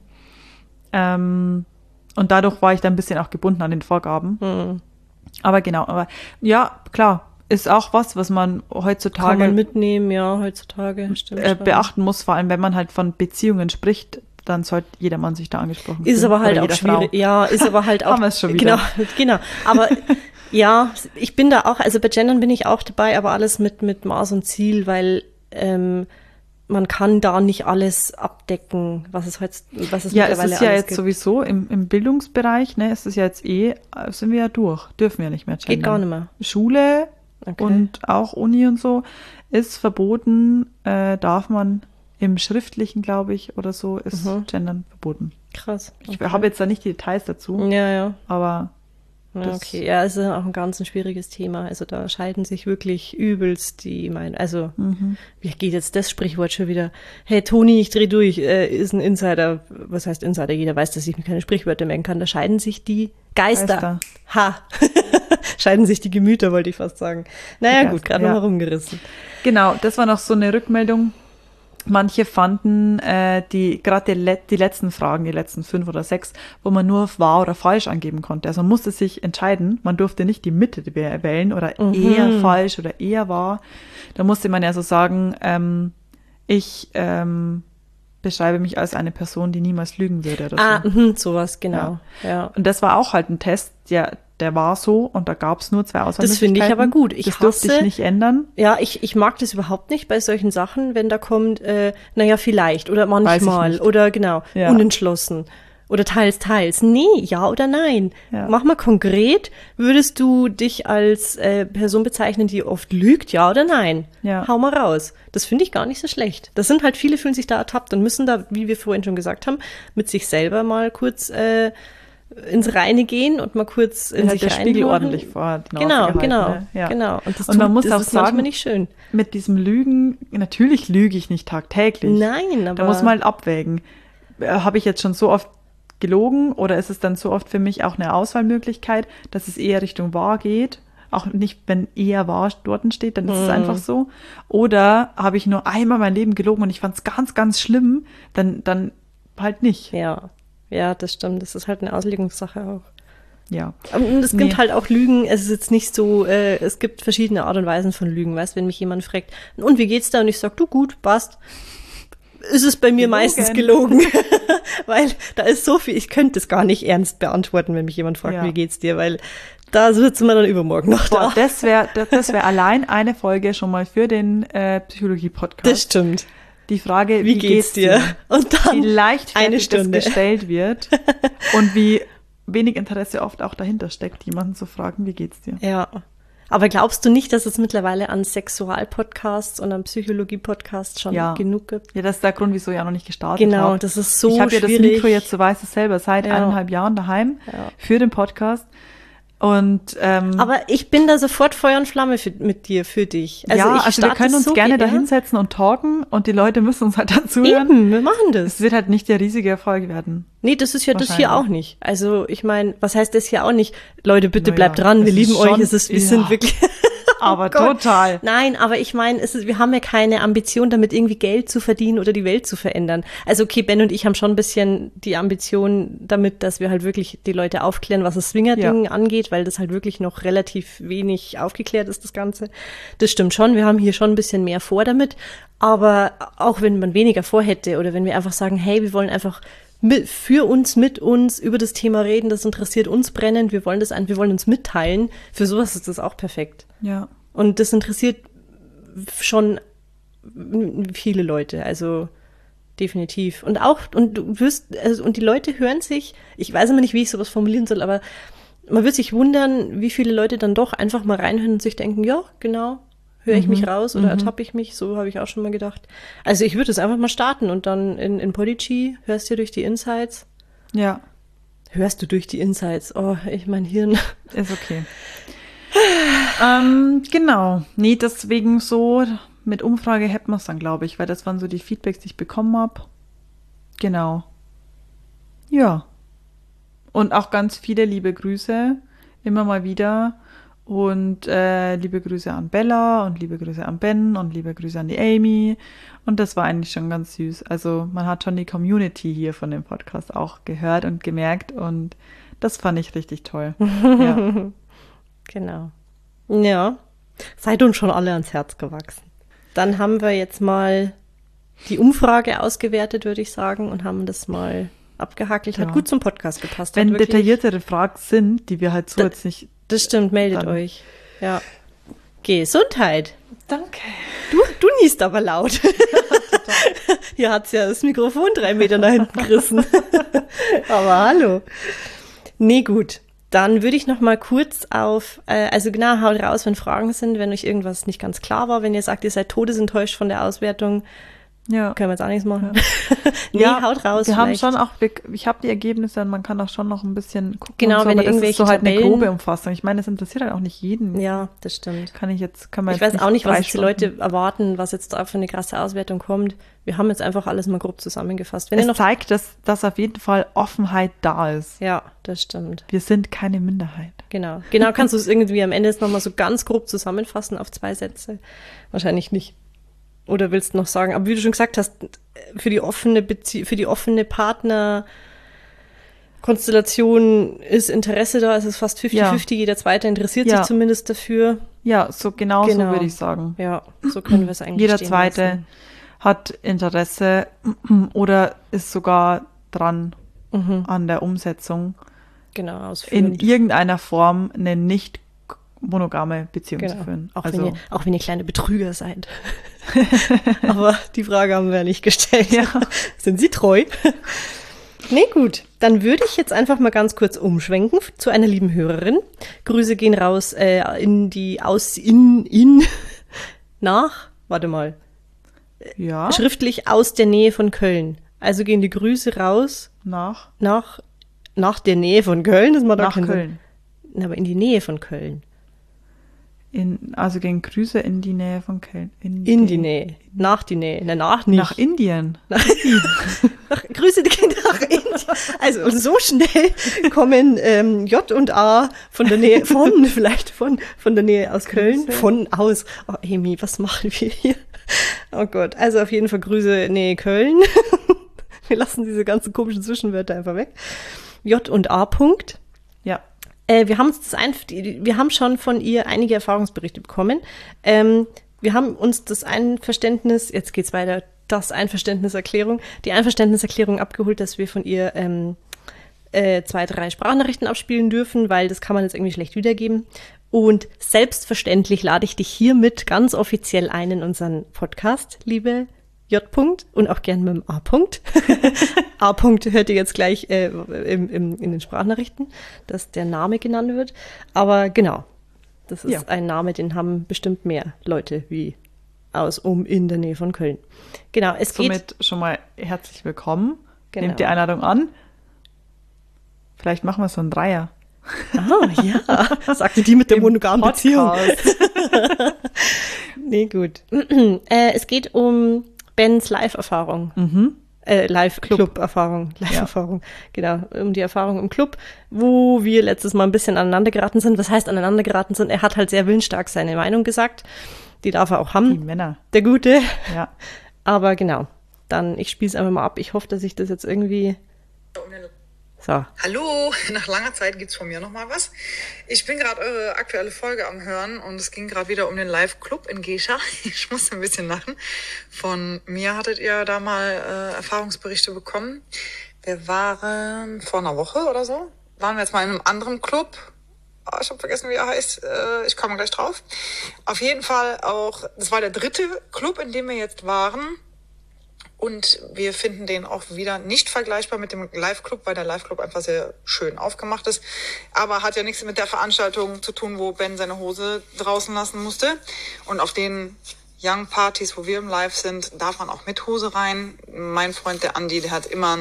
Und dadurch war ich dann ein bisschen auch gebunden an den Vorgaben. Aber ja, klar, ist auch was man heutzutage... Kann man mitnehmen, ja, heutzutage. Stimmt, beachten muss, vor allem wenn man halt von Beziehungen spricht, dann sollte jedermann sich da angesprochen fühlen. Ist aber halt auch schwierig. Ja, ist aber halt auch... Haben wir es schon wieder. Genau. Aber ja, ich bin da auch, also bei Gendern bin ich auch dabei, aber alles mit Maß und Ziel, weil man kann da nicht alles abdecken, was es mittlerweile alles gibt. Ja, es ist ja jetzt sowieso im Bildungsbereich, ne, ist es ja jetzt sind wir ja durch, dürfen wir nicht mehr gendern. Geht gar nicht mehr. Schule und auch Uni und so ist verboten, darf man im Schriftlichen, glaube ich, oder so, ist Gendern verboten. Krass. Okay. Ich habe jetzt da nicht die Details dazu. Ja. Aber ja, okay, ja, es ist auch ein ganz schwieriges Thema. Also da scheiden sich wirklich übelst die Meinungen. Also, wie geht jetzt das Sprichwort schon wieder? Hey, Toni, ich dreh durch, ist ein Insider. Was heißt Insider? Jeder weiß, dass ich mir keine Sprichwörter merken kann. Da scheiden sich die Geister. Ha! Scheiden sich die Gemüter, wollte ich fast sagen. Naja, gut, gerade nochmal rumgerissen. Genau, das war noch so eine Rückmeldung. Manche fanden die letzten Fragen, die letzten 5 oder 6, wo man nur wahr oder falsch angeben konnte. Also man musste sich entscheiden, man durfte nicht die Mitte wählen oder eher falsch oder eher wahr. Da musste man ja so sagen, ich beschreibe mich als eine Person, die niemals lügen würde. Oder so. Sowas, genau. Ja. Und das war auch halt ein Test, der war so und da gab es nur 2 Auswahlmöglichkeiten. Das finde ich aber gut. Das durfte ich nicht ändern. Ja, ich mag das überhaupt nicht bei solchen Sachen, wenn da kommt, vielleicht oder manchmal oder unentschlossen. Oder teils, teils. Nee, ja oder nein. Ja. Mach mal konkret. Würdest du dich als Person bezeichnen, die oft lügt, ja oder nein? Ja. Hau mal raus. Das finde ich gar nicht so schlecht. Das sind halt, viele fühlen sich da ertappt und müssen da, wie wir vorhin schon gesagt haben, mit sich selber mal kurz ins Reine gehen und mal kurz in sich der Spiegel reinhorchen. ordentlich vor die Nase Genau, gehalten, genau, ne? Ja. genau. Und, Und man muss das auch ist manchmal sagen, nicht schön. mit diesem Lügen, natürlich lüge ich nicht tagtäglich. Nein, aber Da muss man halt abwägen. Habe ich jetzt schon so oft gelogen oder ist es dann so oft für mich auch eine Auswahlmöglichkeit, dass es eher Richtung wahr geht? Auch nicht, wenn eher wahr dort steht, dann ist es einfach so. Oder habe ich nur einmal mein Leben gelogen und ich fand es ganz, ganz schlimm, dann halt nicht. ja, das stimmt. Das ist halt eine Auslegungssache auch. Ja. Und es gibt halt auch Lügen, es ist jetzt nicht so, es gibt verschiedene Art und Weisen von Lügen, weißt, wenn mich jemand fragt, und wie geht's da? Und ich sag, du gut, passt. Ist es bei mir meistens gelogen. Weil da ist so viel, ich könnte es gar nicht ernst beantworten, wenn mich jemand fragt, wie geht's dir, weil da sitzen wir dann übermorgen noch da. Boah, das wär allein eine Folge schon mal für den Psychologie-Podcast. Das stimmt. Die Frage, wie geht's dir? Und dann wie leichtfertig eine Stunde das gestellt wird und wie wenig Interesse oft auch dahinter steckt, jemanden zu fragen, wie geht's dir? Ja. Aber glaubst du nicht, dass es mittlerweile an Sexualpodcasts und an Psychologie-Podcasts schon genug gibt? Ja, das ist der Grund, wieso ich auch noch nicht gestartet habe. Genau, das ist so schwierig. Ich habe ja das Mikro jetzt, du weißt es selber, seit 1,5 Jahren daheim für den Podcast. Und aber ich bin da sofort Feuer und Flamme mit dir, für dich. Also wir können uns so gerne da hinsetzen und talken und die Leute müssen uns halt dazu hören. Eben, wir machen das. Es wird halt nicht der riesige Erfolg werden. Nee, das ist ja das hier auch nicht. Also ich meine, was heißt das hier auch nicht? Leute, bitte bleibt dran, wir lieben euch, wir sind wirklich... Aber total. Nein, aber ich meine, wir haben ja keine Ambition, damit irgendwie Geld zu verdienen oder die Welt zu verändern. Also okay, Ben und ich haben schon ein bisschen die Ambition damit, dass wir halt wirklich die Leute aufklären, was das Swinger-Ding angeht, weil das halt wirklich noch relativ wenig aufgeklärt ist, das Ganze. Das stimmt schon, wir haben hier schon ein bisschen mehr vor damit, aber auch wenn man weniger vorhätte oder wenn wir einfach sagen, hey, wir wollen einfach mit uns über das Thema reden, das interessiert uns brennend, wir wollen uns mitteilen. Für sowas ist das auch perfekt. Ja. Und das interessiert schon viele Leute, also definitiv. Und und die Leute hören sich, ich weiß immer nicht, wie ich sowas formulieren soll, aber man wird sich wundern, wie viele Leute dann doch einfach mal reinhören und sich denken, ja, genau, höre ich mich raus oder ertappe ich mich? So habe ich auch schon mal gedacht. Also ich würde es einfach mal starten und dann in Podigy hörst du durch die Insights. Ja. Hörst du durch die Insights? Oh, mein Hirn. Ist okay. Genau. Nee, deswegen so mit Umfrage hätten wir es dann, glaube ich, weil das waren so die Feedbacks, die ich bekommen habe. Genau. Ja. Und auch ganz viele liebe Grüße immer mal wieder. Und liebe Grüße an Bella und liebe Grüße an Ben und liebe Grüße an die Amy. Und das war eigentlich schon ganz süß. Also man hat schon die Community hier von dem Podcast auch gehört und gemerkt. Und das fand ich richtig toll. Ja. Genau. Ja, seid uns schon alle ans Herz gewachsen. Dann haben wir jetzt mal die Umfrage ausgewertet, würde ich sagen, und haben das mal abgehackelt. Hat gut zum Podcast gepasst. Wenn detailliertere Fragen sind, die wir halt so jetzt nicht... Das stimmt, meldet euch. Ja. Gesundheit. Danke. Du niest aber laut. Hier hat's ja das Mikrofon 3 Meter nach hinten gerissen. Aber hallo. Nee, gut. Dann würde ich noch mal kurz auf, also genau, haut raus, wenn Fragen sind, wenn euch irgendwas nicht ganz klar war, wenn ihr sagt, ihr seid todesenttäuscht von der Auswertung, können wir jetzt auch nichts machen. Nee, haut raus. Wir haben schon auch, ich habe die Ergebnisse und man kann auch schon noch ein bisschen gucken. Genau, so, wenn aber ihr das ist so halt Tabellen, eine grobe Umfassung. Ich meine, das interessiert halt auch nicht jeden. Ja, das stimmt. Ich weiß auch nicht, was jetzt die Leute erwarten, was jetzt da für eine krasse Auswertung kommt. Wir haben jetzt einfach alles mal grob zusammengefasst. Es zeigt, dass auf jeden Fall Offenheit da ist. Ja, das stimmt. Wir sind keine Minderheit. Genau, kannst du es irgendwie am Ende jetzt nochmal so ganz grob zusammenfassen auf 2 Sätze? Wahrscheinlich nicht. Oder willst du noch sagen, aber wie du schon gesagt hast, für die offene Partnerkonstellation ist Interesse da, es ist fast 50-50, jeder Zweite interessiert sich zumindest dafür. Ja, so genau so würde ich sagen. Ja, so können wir es eigentlich Jeder Zweite hat Interesse oder ist sogar dran an der Umsetzung. Genau, ausführend. In irgendeiner Form eine nicht monogame Beziehung zu führen. Auch wenn ihr kleine Betrüger seid. Aber die Frage haben wir ja nicht gestellt. Ja. Sind Sie treu? Nee, gut. Dann würde ich jetzt einfach mal ganz kurz umschwenken zu einer lieben Hörerin. Grüße gehen raus Ja, schriftlich aus der Nähe von Köln. Also gehen die Grüße raus nach nach der Nähe von Köln. Das macht auch nach keinen Sinn. Köln. Aber in die Nähe von Köln. Also gehen Grüße in die Nähe von Köln. In die Nähe. Nach die Nähe. Na, nach nicht. Nach Indien. Grüße die nach Indien. Also so schnell kommen J und A von der Nähe, von der Nähe aus Köln. Grüße. Von aus. Oh, Amy, was machen wir hier? Oh Gott. Also auf jeden Fall Grüße Nähe Köln. Wir lassen diese ganzen komischen Zwischenwörter einfach weg. J und A Punkt. Ja. Wir haben schon von ihr einige Erfahrungsberichte bekommen. Wir haben uns die Einverständniserklärung abgeholt, dass wir von ihr 2, 3 Sprachnachrichten abspielen dürfen, weil das kann man jetzt irgendwie schlecht wiedergeben. Und selbstverständlich lade ich dich hiermit ganz offiziell ein in unseren Podcast, liebe J. -Punkt, und auch gern mit dem A. -Punkt. A. -Punkt hört ihr jetzt gleich in den Sprachnachrichten, dass der Name genannt wird. Aber genau, das ist ein Name, den haben bestimmt mehr Leute wie in der Nähe von Köln. Genau, es geht. Somit schon mal herzlich willkommen. Genau. Nehmt die Einladung an. Vielleicht machen wir so einen Dreier. Ah, ja, sagte die mit der monogamen Beziehung. Podcast. Nee, gut. Es geht um Bens Live-Erfahrung. Live-Club-Erfahrung. Live-Erfahrung, genau. Um die Erfahrung im Club, wo wir letztes Mal ein bisschen aneinander geraten sind. Was heißt aneinander geraten sind? Er hat halt sehr willensstark seine Meinung gesagt. Die darf er auch haben. Die Männer. Der Gute. Ja. Aber genau. Ich spiele es einfach mal ab. Ich hoffe, dass ich das jetzt irgendwie... So. Hallo, nach langer Zeit gibt's von mir nochmal was. Ich bin gerade eure aktuelle Folge am Hören und es ging gerade wieder um den Live-Club in Gescha. Ich muss ein bisschen lachen. Von mir hattet ihr da mal Erfahrungsberichte bekommen. Wir waren vor einer Woche oder so, waren wir jetzt mal in einem anderen Club. Ich habe vergessen, wie er heißt. Ich komme gleich drauf. Auf jeden Fall auch, das war der 3. Club, in dem wir jetzt waren. Und wir finden den auch wieder nicht vergleichbar mit dem Live-Club, weil der Live-Club einfach sehr schön aufgemacht ist. Aber hat ja nichts mit der Veranstaltung zu tun, wo Ben seine Hose draußen lassen musste. Und auf den Young-Partys, wo wir im Live sind, darf man auch mit Hose rein. Mein Freund, der Andi, der hat immer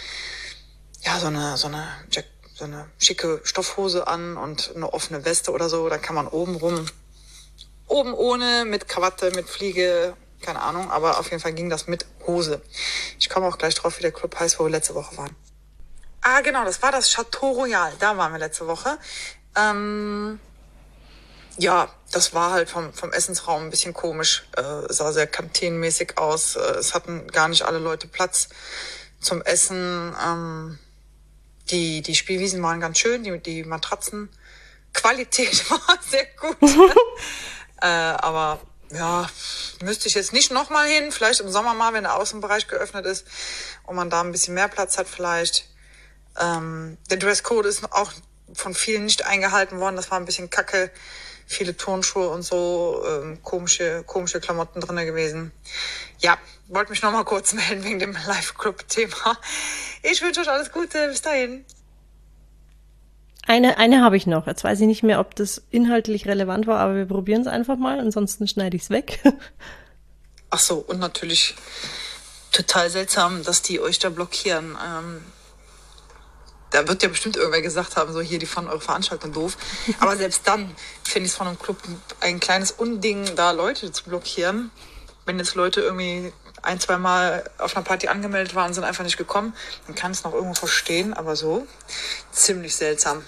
so eine schicke Stoffhose an und eine offene Weste oder so. Da kann man oben ohne, mit Krawatte, mit Fliege, keine Ahnung, aber auf jeden Fall ging das mit Hose. Ich komme auch gleich drauf, wie der Club heißt, wo wir letzte Woche waren. Ah, genau, das war das Chateau Royal. Da waren wir letzte Woche. Ja, das war halt vom Essensraum ein bisschen komisch. Sah sehr kantinenmäßig aus. Es hatten gar nicht alle Leute Platz zum Essen. Die Spielwiesen waren ganz schön, die Matratzenqualität war sehr gut. Aber ja, müsste ich jetzt nicht nochmal hin. Vielleicht im Sommer mal, wenn der Außenbereich geöffnet ist und man da ein bisschen mehr Platz hat vielleicht. Der Dresscode ist auch von vielen nicht eingehalten worden. Das war ein bisschen kacke. Viele Turnschuhe und so, komische Klamotten drinne gewesen. Ja, wollte mich nochmal kurz melden wegen dem Live-Club-Thema. Ich wünsche euch alles Gute. Bis dahin. Eine habe ich noch. Jetzt weiß ich nicht mehr, ob das inhaltlich relevant war, aber wir probieren es einfach mal. Ansonsten schneide ich es weg. Ach so, und natürlich total seltsam, dass die euch da blockieren. Da wird ja bestimmt irgendwer gesagt haben, so hier, die fanden eure Veranstaltung doof. Aber selbst dann finde ich es von einem Club ein kleines Unding, da Leute zu blockieren. Wenn jetzt Leute irgendwie 1, 2 Mal auf einer Party angemeldet waren und sind einfach nicht gekommen, dann kann ich es noch irgendwo verstehen, aber so ziemlich seltsam.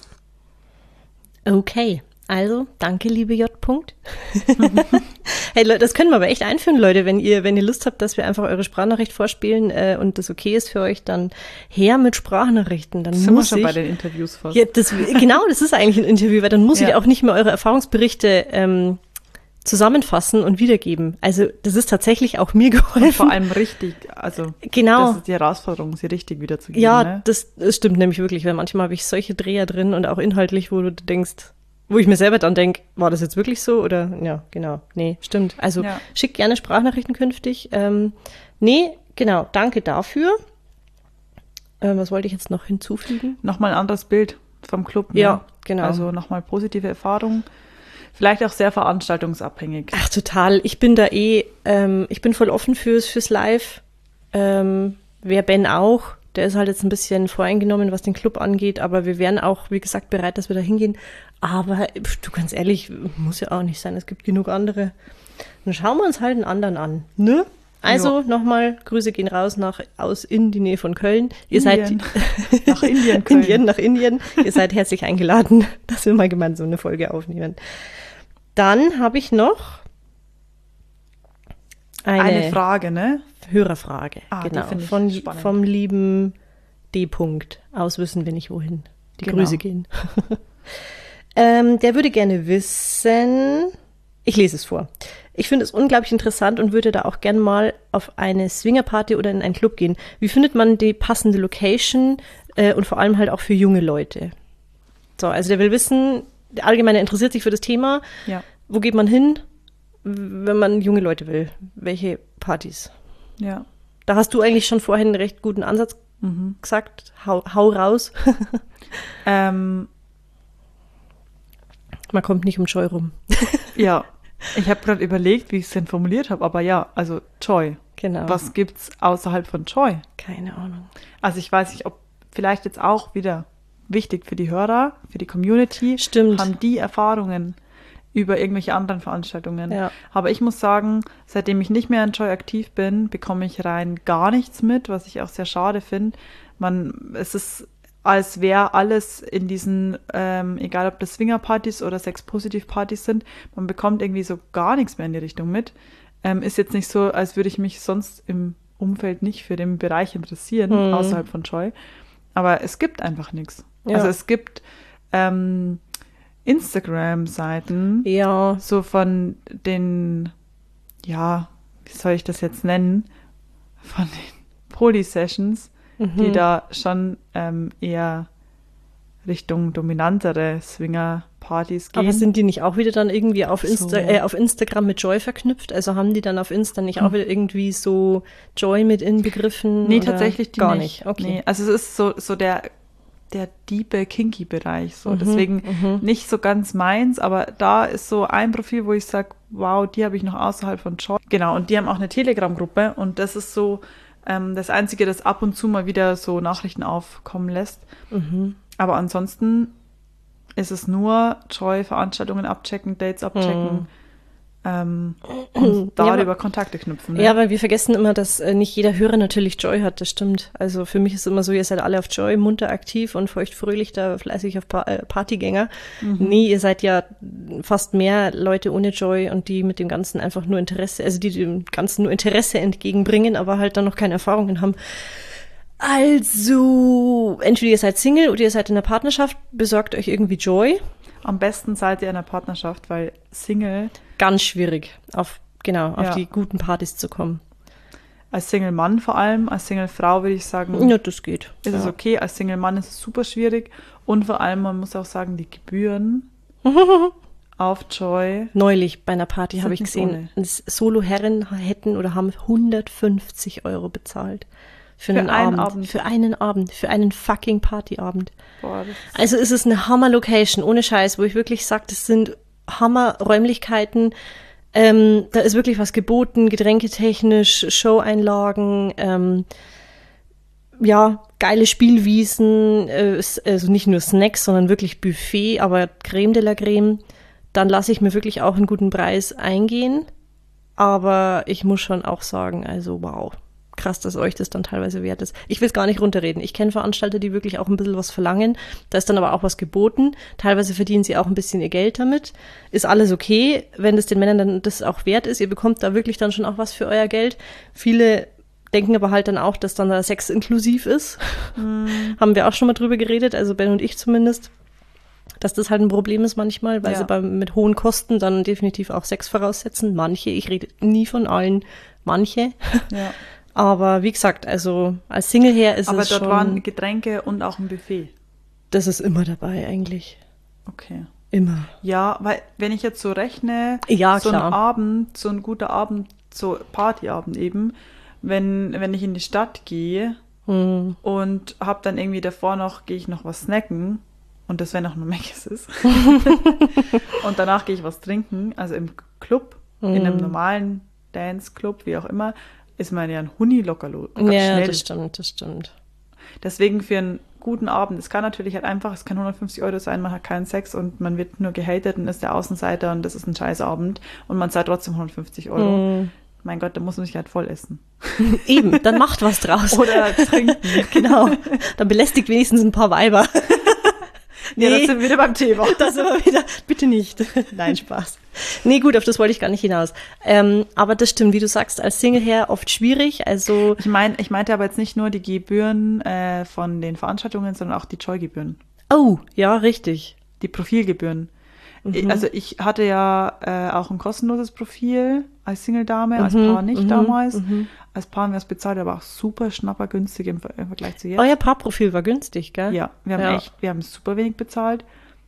Okay, also danke, liebe J. -Punkt. Hey Leute, das können wir aber echt einführen, Leute. Wenn ihr Lust habt, dass wir einfach eure Sprachnachricht vorspielen und das okay ist für euch, dann her mit Sprachnachrichten. Dann Sind wir muss schon ich bei den Interviews fast. Ja, das ist eigentlich ein Interview, weil dann muss ich auch nicht mehr eure Erfahrungsberichte zusammenfassen und wiedergeben. Also das ist tatsächlich auch mir geholfen. Und vor allem richtig, also genau. Das ist die Herausforderung, sie richtig wiederzugeben. Ja, ne? das stimmt nämlich wirklich, weil manchmal habe ich solche Dreher drin und auch inhaltlich, wo du denkst, wo ich mir selber dann denke, war das jetzt wirklich so? Oder ja, genau, nee, stimmt. Also schick gerne Sprachnachrichten künftig. Nee, genau, danke dafür. Was wollte ich jetzt noch hinzufügen? Nochmal ein anderes Bild vom Club. Ne? Ja, genau. Also nochmal positive Erfahrungen. Vielleicht auch sehr veranstaltungsabhängig. Ach, total. Ich bin da ich bin voll offen fürs Live. Wer Ben auch. Der ist halt jetzt ein bisschen voreingenommen, was den Club angeht, aber wir wären auch, wie gesagt, bereit, dass wir da hingehen. Aber du, ganz ehrlich, muss ja auch nicht sein. Es gibt genug andere. Dann schauen wir uns halt einen anderen an, ne? Also nochmal, Grüße gehen raus in die Nähe von Köln. Ihr seid nach Indien, Köln. nach Indien. Ihr seid herzlich eingeladen, dass wir mal gemeinsam eine Folge aufnehmen. Dann habe ich noch eine Frage, ne? Hörerfrage, genau, vom lieben D. aus Wissen wir nicht wohin. Die Grüße gehen. Der würde gerne wissen, ich lese es vor. Ich finde es unglaublich interessant und würde da auch gern mal auf eine Swingerparty oder in einen Club gehen. Wie findet man die passende Location und vor allem halt auch für junge Leute? So, also der will wissen, der Allgemeine interessiert sich für das Thema. Ja. Wo geht man hin, wenn man junge Leute will? Welche Partys? Ja. Da hast du eigentlich schon vorhin einen recht guten Ansatz gesagt. Hau raus. Man kommt nicht um Joy rum. Ja, ich habe gerade überlegt, wie ich es denn formuliert habe, aber ja, also Joy. Genau. Was gibt's außerhalb von Joy? Keine Ahnung. Also ich weiß nicht, ob vielleicht jetzt auch wieder wichtig für die Hörer, für die Community. Stimmt. Haben die Erfahrungen über irgendwelche anderen Veranstaltungen. Ja. Aber ich muss sagen, seitdem ich nicht mehr in Joy aktiv bin, bekomme ich rein gar nichts mit, was ich auch sehr schade finde. Es ist, als wäre alles in diesen, egal ob das Swingerpartys oder Sex-Positiv-Partys sind, man bekommt irgendwie so gar nichts mehr in die Richtung mit. Ist jetzt nicht so, als würde ich mich sonst im Umfeld nicht für den Bereich interessieren, außerhalb von Joy. Aber es gibt einfach nichts. Ja. Also es gibt Instagram-Seiten, so von den, ja, wie soll ich das jetzt nennen, von den Poly-Sessions, die da schon eher Richtung dominantere Swinger-Partys gehen. Aber sind die nicht auch wieder dann irgendwie auf Instagram mit Joy verknüpft? Also haben die dann auf Insta nicht auch wieder irgendwie so Joy mit inbegriffen? Nee, tatsächlich die gar nicht. Okay. Nee, also es ist so der diepe Kinky-Bereich. So. Deswegen nicht so ganz meins, aber da ist so ein Profil, wo ich sage, wow, die habe ich noch außerhalb von Joy. Genau, und die haben auch eine Telegram-Gruppe und das ist so das Einzige, das ab und zu mal wieder so Nachrichten aufkommen lässt. Aber ansonsten ist es nur Joy-Veranstaltungen abchecken, Dates abchecken und darüber Kontakte knüpfen. Ne? Ja, weil wir vergessen immer, dass nicht jeder Hörer natürlich Joy hat, das stimmt. Also für mich ist immer so, ihr seid alle auf Joy, munter aktiv und feuchtfröhlich da fleißig auf Partygänger. Nee, ihr seid ja fast mehr Leute ohne Joy und die mit dem Ganzen einfach nur Interesse, also die dem Ganzen nur Interesse entgegenbringen, aber halt dann noch keine Erfahrungen haben. Also, entweder ihr seid Single oder ihr seid in einer Partnerschaft, besorgt euch irgendwie Joy. Am besten seid ihr in einer Partnerschaft, weil Single... Ganz schwierig, auf die guten Partys zu kommen. Als Single-Mann vor allem, als Single-Frau würde ich sagen... Ja, das geht. Ist es okay, als Single-Mann ist es super schwierig. Und vor allem, man muss auch sagen, die Gebühren auf Joy... Neulich bei einer Party habe ich gesehen, Solo-Herren haben 150 € bezahlt. Für einen Abend. Für einen fucking Partyabend. Boah, also ist es eine Hammer-Location, ohne Scheiß, wo ich wirklich sage, das sind Hammer-Räumlichkeiten. Da ist wirklich was geboten, getränketechnisch, Show-Einlagen, geile Spielwiesen, also nicht nur Snacks, sondern wirklich Buffet, aber Creme de la Creme. Dann lasse ich mir wirklich auch einen guten Preis eingehen. Aber ich muss schon auch sagen, also wow. Krass, dass euch das dann teilweise wert ist. Ich will es gar nicht runterreden. Ich kenne Veranstalter, die wirklich auch ein bisschen was verlangen. Da ist dann aber auch was geboten. Teilweise verdienen sie auch ein bisschen ihr Geld damit. Ist alles okay, wenn es den Männern dann das auch wert ist. Ihr bekommt da wirklich dann schon auch was für euer Geld. Viele denken aber halt dann auch, dass dann da Sex inklusiv ist. Haben wir auch schon mal drüber geredet, also Ben und ich zumindest. Dass das halt ein Problem ist manchmal, weil sie mit hohen Kosten dann definitiv auch Sex voraussetzen. Manche, ich rede nie von allen, manche. Ja. Aber wie gesagt, also als Single her ist aber es dort schon... waren Getränke und auch ein Buffet. Das ist immer dabei eigentlich. Okay. Immer. Ja, weil wenn ich jetzt so rechne, so klar. ein Abend, so ein guter Abend, so Partyabend eben, wenn ich in die Stadt gehe und habe dann irgendwie davor gehe ich noch was snacken und das, wenn noch nur Mc's ist. Und danach gehe ich was trinken, also im Club, in einem normalen Dance-Club, wie auch immer, ist man ja ein Huni locker ganz Ja, schnell. das stimmt. Deswegen für einen guten Abend, es kann natürlich halt einfach, es kann 150 € sein, man hat keinen Sex und man wird nur gehatet und ist der Außenseiter und das ist ein Scheißabend und man zahlt trotzdem 150 €. Mein Gott, da muss man sich halt voll essen. Eben, dann macht was draus. Oder trinken. Genau. Dann belästigt wenigstens ein paar Weiber. Ja, das sind wir wieder beim Thema. Das sind wir wieder, bitte nicht. Nein, Spaß. Nee, gut, auf das wollte ich gar nicht hinaus. Aber das stimmt, wie du sagst, als Single her oft schwierig. Also Ich meinte aber jetzt nicht nur die Gebühren von den Veranstaltungen, sondern auch die Joy-Gebühren. oh, ja, richtig. Die Profilgebühren. Also ich hatte ja auch ein kostenloses Profil als Single-Dame, als Paar nicht damals. Als Paar haben wir es bezahlt, aber auch super schnappergünstig im Vergleich zu jetzt. Euer Paarprofil war günstig, gell? Ja, wir haben super wenig bezahlt.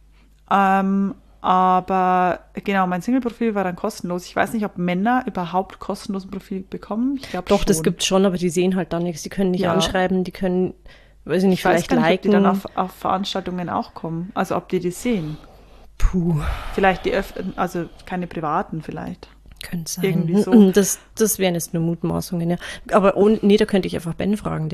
Aber genau, mein Single-Profil war dann kostenlos. Ich weiß nicht, ob Männer überhaupt kostenlos ein Profil bekommen. Ich glaube Doch, schon. das gibt's schon, aber die sehen halt da nichts. Die können nicht Ja. anschreiben, die können, weiß ich nicht, Ich weiß vielleicht gar nicht, ob die liken. dann auf Veranstaltungen auch kommen. Also ob die sehen. Puh, Vielleicht also keine privaten vielleicht. könnte sein. Irgendwie so. Das wären jetzt nur Mutmaßungen, ja. Aber nee, da könnte ich einfach Ben fragen.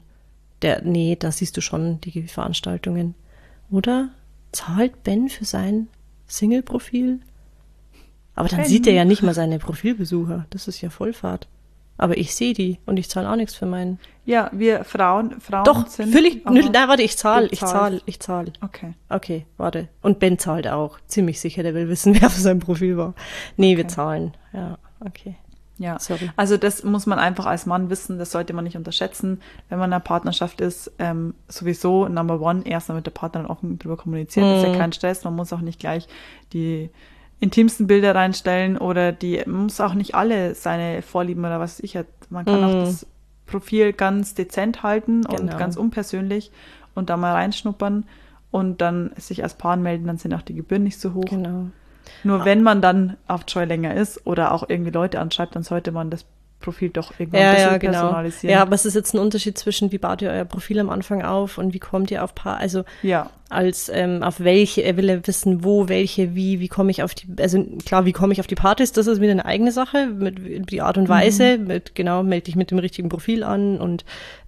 Nee, da siehst du schon die Veranstaltungen. Oder? Zahlt Ben für sein Single-Profil? Aber dann Ben. sieht er ja nicht mal seine Profilbesucher. Das ist ja Vollfahrt. Aber ich sehe die und ich zahle auch nichts für meinen. Ja, wir Frauen Doch, sind... völlig. aber- Nein, warte, ich zahle. Du zahlst. Okay, Okay. warte. Und Ben zahlt auch. Ziemlich sicher, der will wissen, wer für sein Profil war. Nee, wir Okay. zahlen. Ja, okay. Ja, Sorry. also das muss man einfach als Mann wissen, das sollte man nicht unterschätzen. Wenn man in einer Partnerschaft ist, sowieso Number One, erstmal mit der Partnerin offen drüber kommunizieren, das ist ja kein Stress, man muss auch nicht gleich die intimsten Bilder reinstellen oder man muss auch nicht alle seine Vorlieben oder was weiß ich hat. Man kann auch das Profil ganz dezent halten und Genau. ganz unpersönlich und da mal reinschnuppern und dann sich als Paar melden, dann sind auch die Gebühren nicht so hoch. Genau. Nur wenn man dann auf Joy länger ist oder auch irgendwie Leute anschreibt, dann sollte man das Profil doch irgendwann ein bisschen Genau. personalisieren. Ja, aber es ist jetzt ein Unterschied zwischen, wie baut ihr euer Profil am Anfang auf und wie kommt ihr auf Paar, also Ja, als auf welche, er will ja wissen, wo, welche, wie komme ich auf die, also klar, wie komme ich auf die Partys, das ist wieder eine eigene Sache, mit die Art und Weise, melde dich mit dem richtigen Profil an und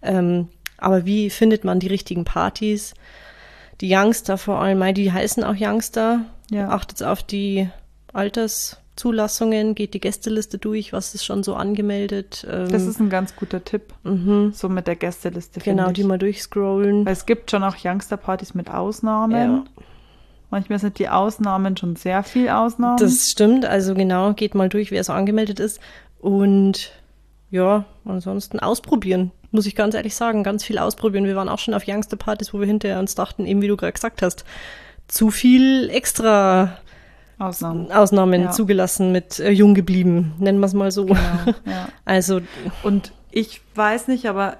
aber wie findet man die richtigen Partys? Die Youngster vor allem, die heißen auch Youngster, Ja. achtet auf die Alterszulassungen, geht die Gästeliste durch, was ist schon so angemeldet. das ist ein ganz guter Tipp, so mit der Gästeliste, genau, finde die ich. mal durchscrollen. Weil es gibt schon auch Youngster-Partys mit Ausnahmen. Ja. Manchmal sind die Ausnahmen schon sehr viel Ausnahmen. Das stimmt, also genau, geht mal durch, wer so angemeldet ist. Und ja, ansonsten ausprobieren, muss ich ganz ehrlich sagen, ganz viel ausprobieren. Wir waren auch schon auf Youngster-Partys, wo wir hinterher uns dachten, eben wie du gerade gesagt hast, zu viel extra Ausnahmen Ja. zugelassen mit jung geblieben, nennen wir es mal so. Genau, ja. Also, Und ich weiß nicht, ob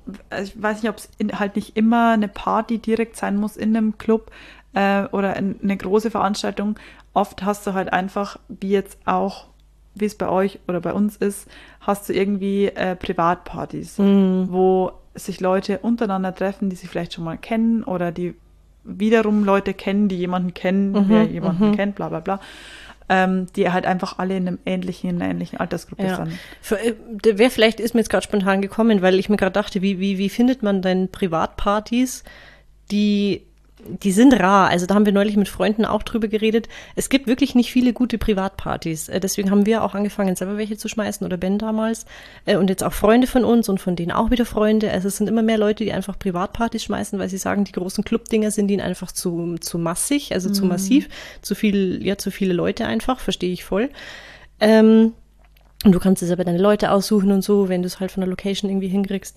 es halt nicht immer eine Party direkt sein muss in einem Club oder eine große Veranstaltung. Oft hast du halt einfach, wie es bei euch oder bei uns ist, hast du irgendwie Privatpartys, wo sich Leute untereinander treffen, die sich vielleicht schon mal kennen oder die wiederum Leute kennen, die jemanden kennen, wer jemanden kennt, bla bla bla. Die halt einfach alle in einer ähnlichen Altersgruppe ja. sind. Vielleicht ist mir jetzt gerade spontan gekommen, weil ich mir gerade dachte, wie findet man denn Privatpartys, die sind rar. Also da haben wir neulich mit Freunden auch drüber geredet. Es gibt wirklich nicht viele gute Privatpartys. Deswegen haben wir auch angefangen, selber welche zu schmeißen oder Ben damals. Und jetzt auch Freunde von uns und von denen auch wieder Freunde. Also es sind immer mehr Leute, die einfach Privatpartys schmeißen, weil sie sagen, die großen Clubdinger sind ihnen einfach zu massig, also zu massiv. Zu viele Leute einfach, verstehe ich voll. Und du kannst dir selber deine Leute aussuchen und so, wenn du es halt von der Location irgendwie hinkriegst.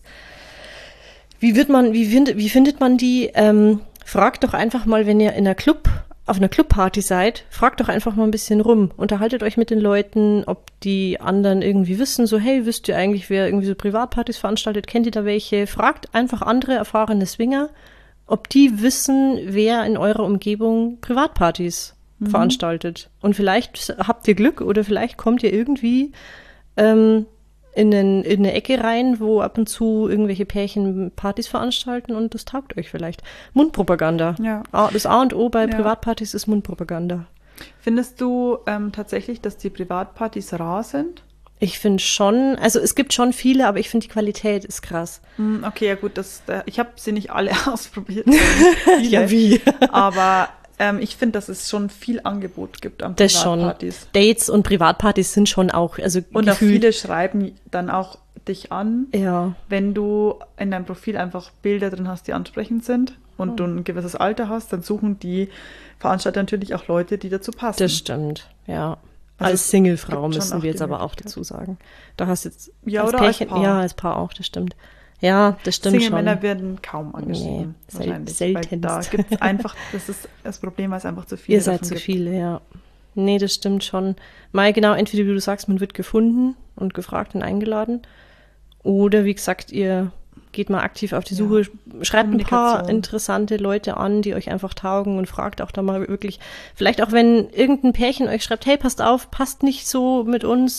Wie findet man die? Fragt doch einfach mal, wenn ihr auf einer Clubparty seid, fragt doch einfach mal ein bisschen rum. Unterhaltet euch mit den Leuten, ob die anderen irgendwie wissen, so, hey, wisst ihr eigentlich, wer irgendwie so Privatpartys veranstaltet? Kennt ihr da welche? Fragt einfach andere erfahrene Swinger, ob die wissen, wer in eurer Umgebung Privatpartys veranstaltet. Und vielleicht habt ihr Glück oder vielleicht kommt ihr irgendwie in eine Ecke rein, wo ab und zu irgendwelche Pärchen Partys veranstalten und das taugt euch vielleicht. Mundpropaganda. Ja. Das A und O bei Ja. Privatpartys ist Mundpropaganda. Findest du tatsächlich, dass die Privatpartys rar sind? Ich finde schon, also es gibt schon viele, aber ich finde die Qualität ist krass. Okay, ja gut, ich habe sie nicht alle ausprobiert. Viele, Ja, wie? Aber ich finde, dass es schon viel Angebot gibt an Das schon. Privatpartys. Dates und Privatpartys sind schon auch, also Und auch gefühlt, viele schreiben dann auch dich an, ja, wenn du in deinem Profil einfach Bilder drin hast, die ansprechend sind und du ein gewisses Alter hast, dann suchen die Veranstalter natürlich auch Leute, die dazu passen. das stimmt, ja. Also Als es Singlefrau gibt schon müssen auch wir jetzt die aber auch Möglichkeit. dazu sagen. Da hast jetzt Ja, als oder als Pärchen, Paar. ja, als Paar auch, das stimmt. Ja, das stimmt Single-Männer schon. werden kaum angeschrieben. Nee, wahrscheinlich, seltenst. Weil da gibt es einfach, das ist das Problem, weil es einfach zu viele Ihr seid davon zu gibt. viele, ja. Nee, das stimmt schon. Mal genau, entweder wie du sagst, man wird gefunden und gefragt und eingeladen. Oder wie gesagt, ihr geht mal aktiv auf die Suche, schreibt ein paar Kommunikation. interessante Leute an, die euch einfach taugen und fragt auch da mal wirklich, vielleicht auch wenn irgendein Pärchen euch schreibt, hey, passt auf, passt nicht so mit uns,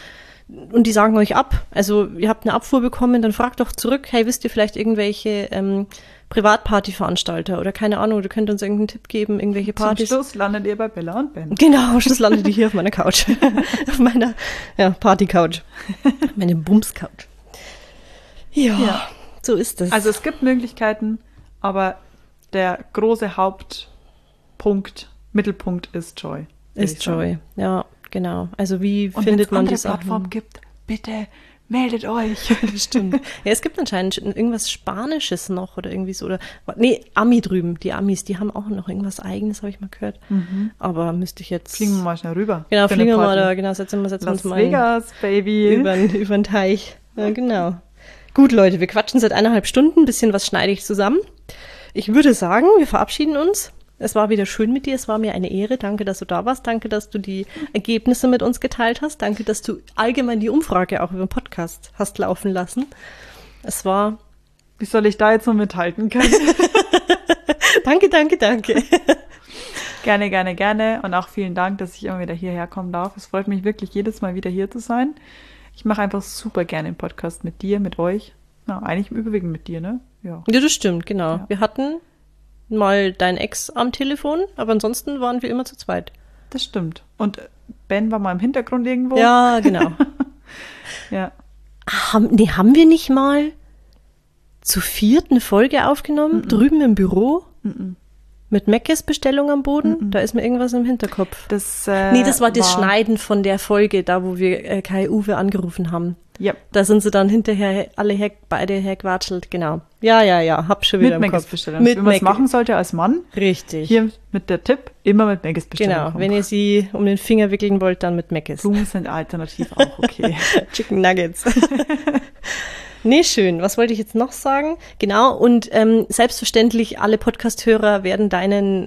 und die sagen euch ab. Also ihr habt eine Abfuhr bekommen, dann fragt doch zurück, hey, wisst ihr vielleicht irgendwelche Privatparty-Veranstalter oder keine Ahnung, du könnt uns irgendeinen Tipp geben, irgendwelche Zum Partys. Schluss landet ihr bei Bella und Ben. Genau, am Schluss landet die hier auf meiner Couch. Auf meiner Party-Couch. Meine Bums-Couch. Ja, Ja. so ist es. Also es gibt Möglichkeiten, aber der große Hauptpunkt, Mittelpunkt ist Joy. würde ich ist sagen. Joy. Ja, genau. Also wie Und findet man die die Plattform Sachen? gibt, bitte meldet euch. Stimmt. Ja, es gibt anscheinend irgendwas Spanisches noch oder irgendwie so. Oder, nee, Ami drüben. Die Amis, die haben auch noch irgendwas Eigenes, habe ich mal gehört. Aber müsste ich jetzt... Fliegen wir mal schnell rüber. Genau, für fliegen eine wir mal Party. da. Genau, setzen wir Las uns mal Vegas, Baby. über den Teich. Ja, genau. Gut, Leute, wir quatschen seit 1,5 Stunden. Ein bisschen was schneide ich zusammen. Ich würde sagen, wir verabschieden uns. Es war wieder schön mit dir. Es war mir eine Ehre. Danke, dass du da warst. Danke, dass du die Ergebnisse mit uns geteilt hast. Danke, dass du allgemein die Umfrage auch über den Podcast hast laufen lassen. Es war... Wie soll ich da jetzt noch mithalten können? Danke. Gerne, gerne, gerne. Und auch vielen Dank, dass ich immer wieder hierher kommen darf. Es freut mich wirklich, jedes Mal wieder hier zu sein. Ich mache einfach super gerne einen Podcast mit dir, mit euch. Na, eigentlich überwiegend mit dir, ne? Ja. Ja, das stimmt, genau. Ja. Wir hatten mal dein Ex am Telefon, aber ansonsten waren wir immer zu zweit. Das stimmt. Und Ben war mal im Hintergrund irgendwo. Ja, genau. Ja. Haben wir nicht mal zu viert eine Folge aufgenommen, drüben im Büro? Mit Meckes Bestellung am Boden? Da ist mir irgendwas im Hinterkopf. Das, Nee, das war das Schneiden von der Folge, da wo wir Kai Uwe angerufen haben. Ja, Da sind sie dann hinterher beide herquatschelt, genau. Ja, hab schon wieder mit im Megas Kopf. Bestellung. Mit Wenn man es Meckes. machen sollte als Mann, Richtig. hier mit der Tipp, immer mit Megas Bestellung Genau, kommen. wenn ihr sie um den Finger wickeln wollt, dann mit Meckes. Blumen sind alternativ auch okay. Chicken Nuggets. Nee, schön. Was wollte ich jetzt noch sagen? Genau, und selbstverständlich, alle Podcast-Hörer werden deinen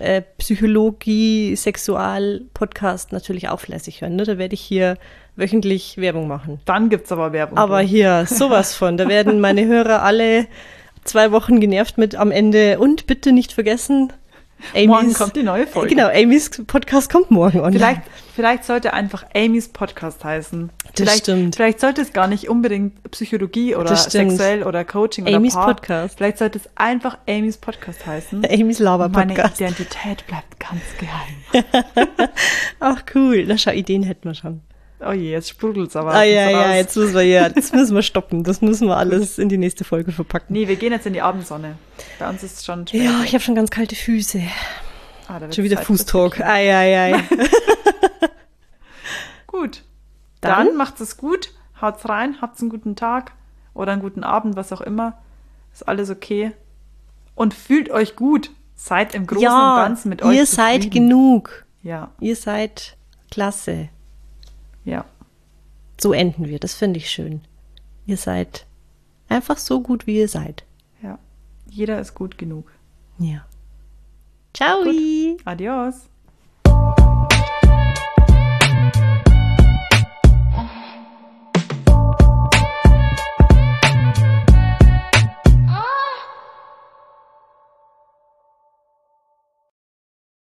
Psychologie-Sexual-Podcast natürlich auch fleißig hören. Ne? Da werde ich hier wöchentlich Werbung machen. Dann gibt's aber Werbung. Aber hier, sowas von. Da werden meine Hörer alle 2 Wochen genervt mit am Ende. Und bitte nicht vergessen, morgen kommt die neue Folge. Genau, Amy's Podcast kommt morgen online. Vielleicht sollte einfach Amy's Podcast heißen. Das stimmt. Vielleicht sollte es gar nicht unbedingt Psychologie oder Das stimmt. sexuell oder Coaching Amy's oder Paar. Podcast. Vielleicht sollte es einfach Amy's Podcast heißen. Amy's Meine Laber-Podcast. Identität bleibt ganz geheim. Ach cool, na schau, Ideen hätten wir schon. Oh je, jetzt sprudelt's aber. Ah ja, raus. ja, jetzt müssen wir stoppen. Das müssen wir alles in die nächste Folge verpacken. Nee, wir gehen jetzt in die Abendsonne. Bei uns ist es schon spät. Ja, ich habe schon ganz kalte Füße. Da wird's Schon wieder Zeit fürs Fußtalk. Bikini. Ei. Gut. Dann? Dann macht's es gut. Haut's rein. Habt's einen guten Tag oder einen guten Abend, was auch immer. Ist alles okay. Und fühlt euch gut. Seid im Großen und Ganzen mit euch ihr seid zufrieden. genug. Ja, Ihr seid klasse. ja. So enden wir. Das finde ich schön. Ihr seid einfach so gut, wie ihr seid. Ja. Jeder ist gut genug. Ja. Ciao. Adios.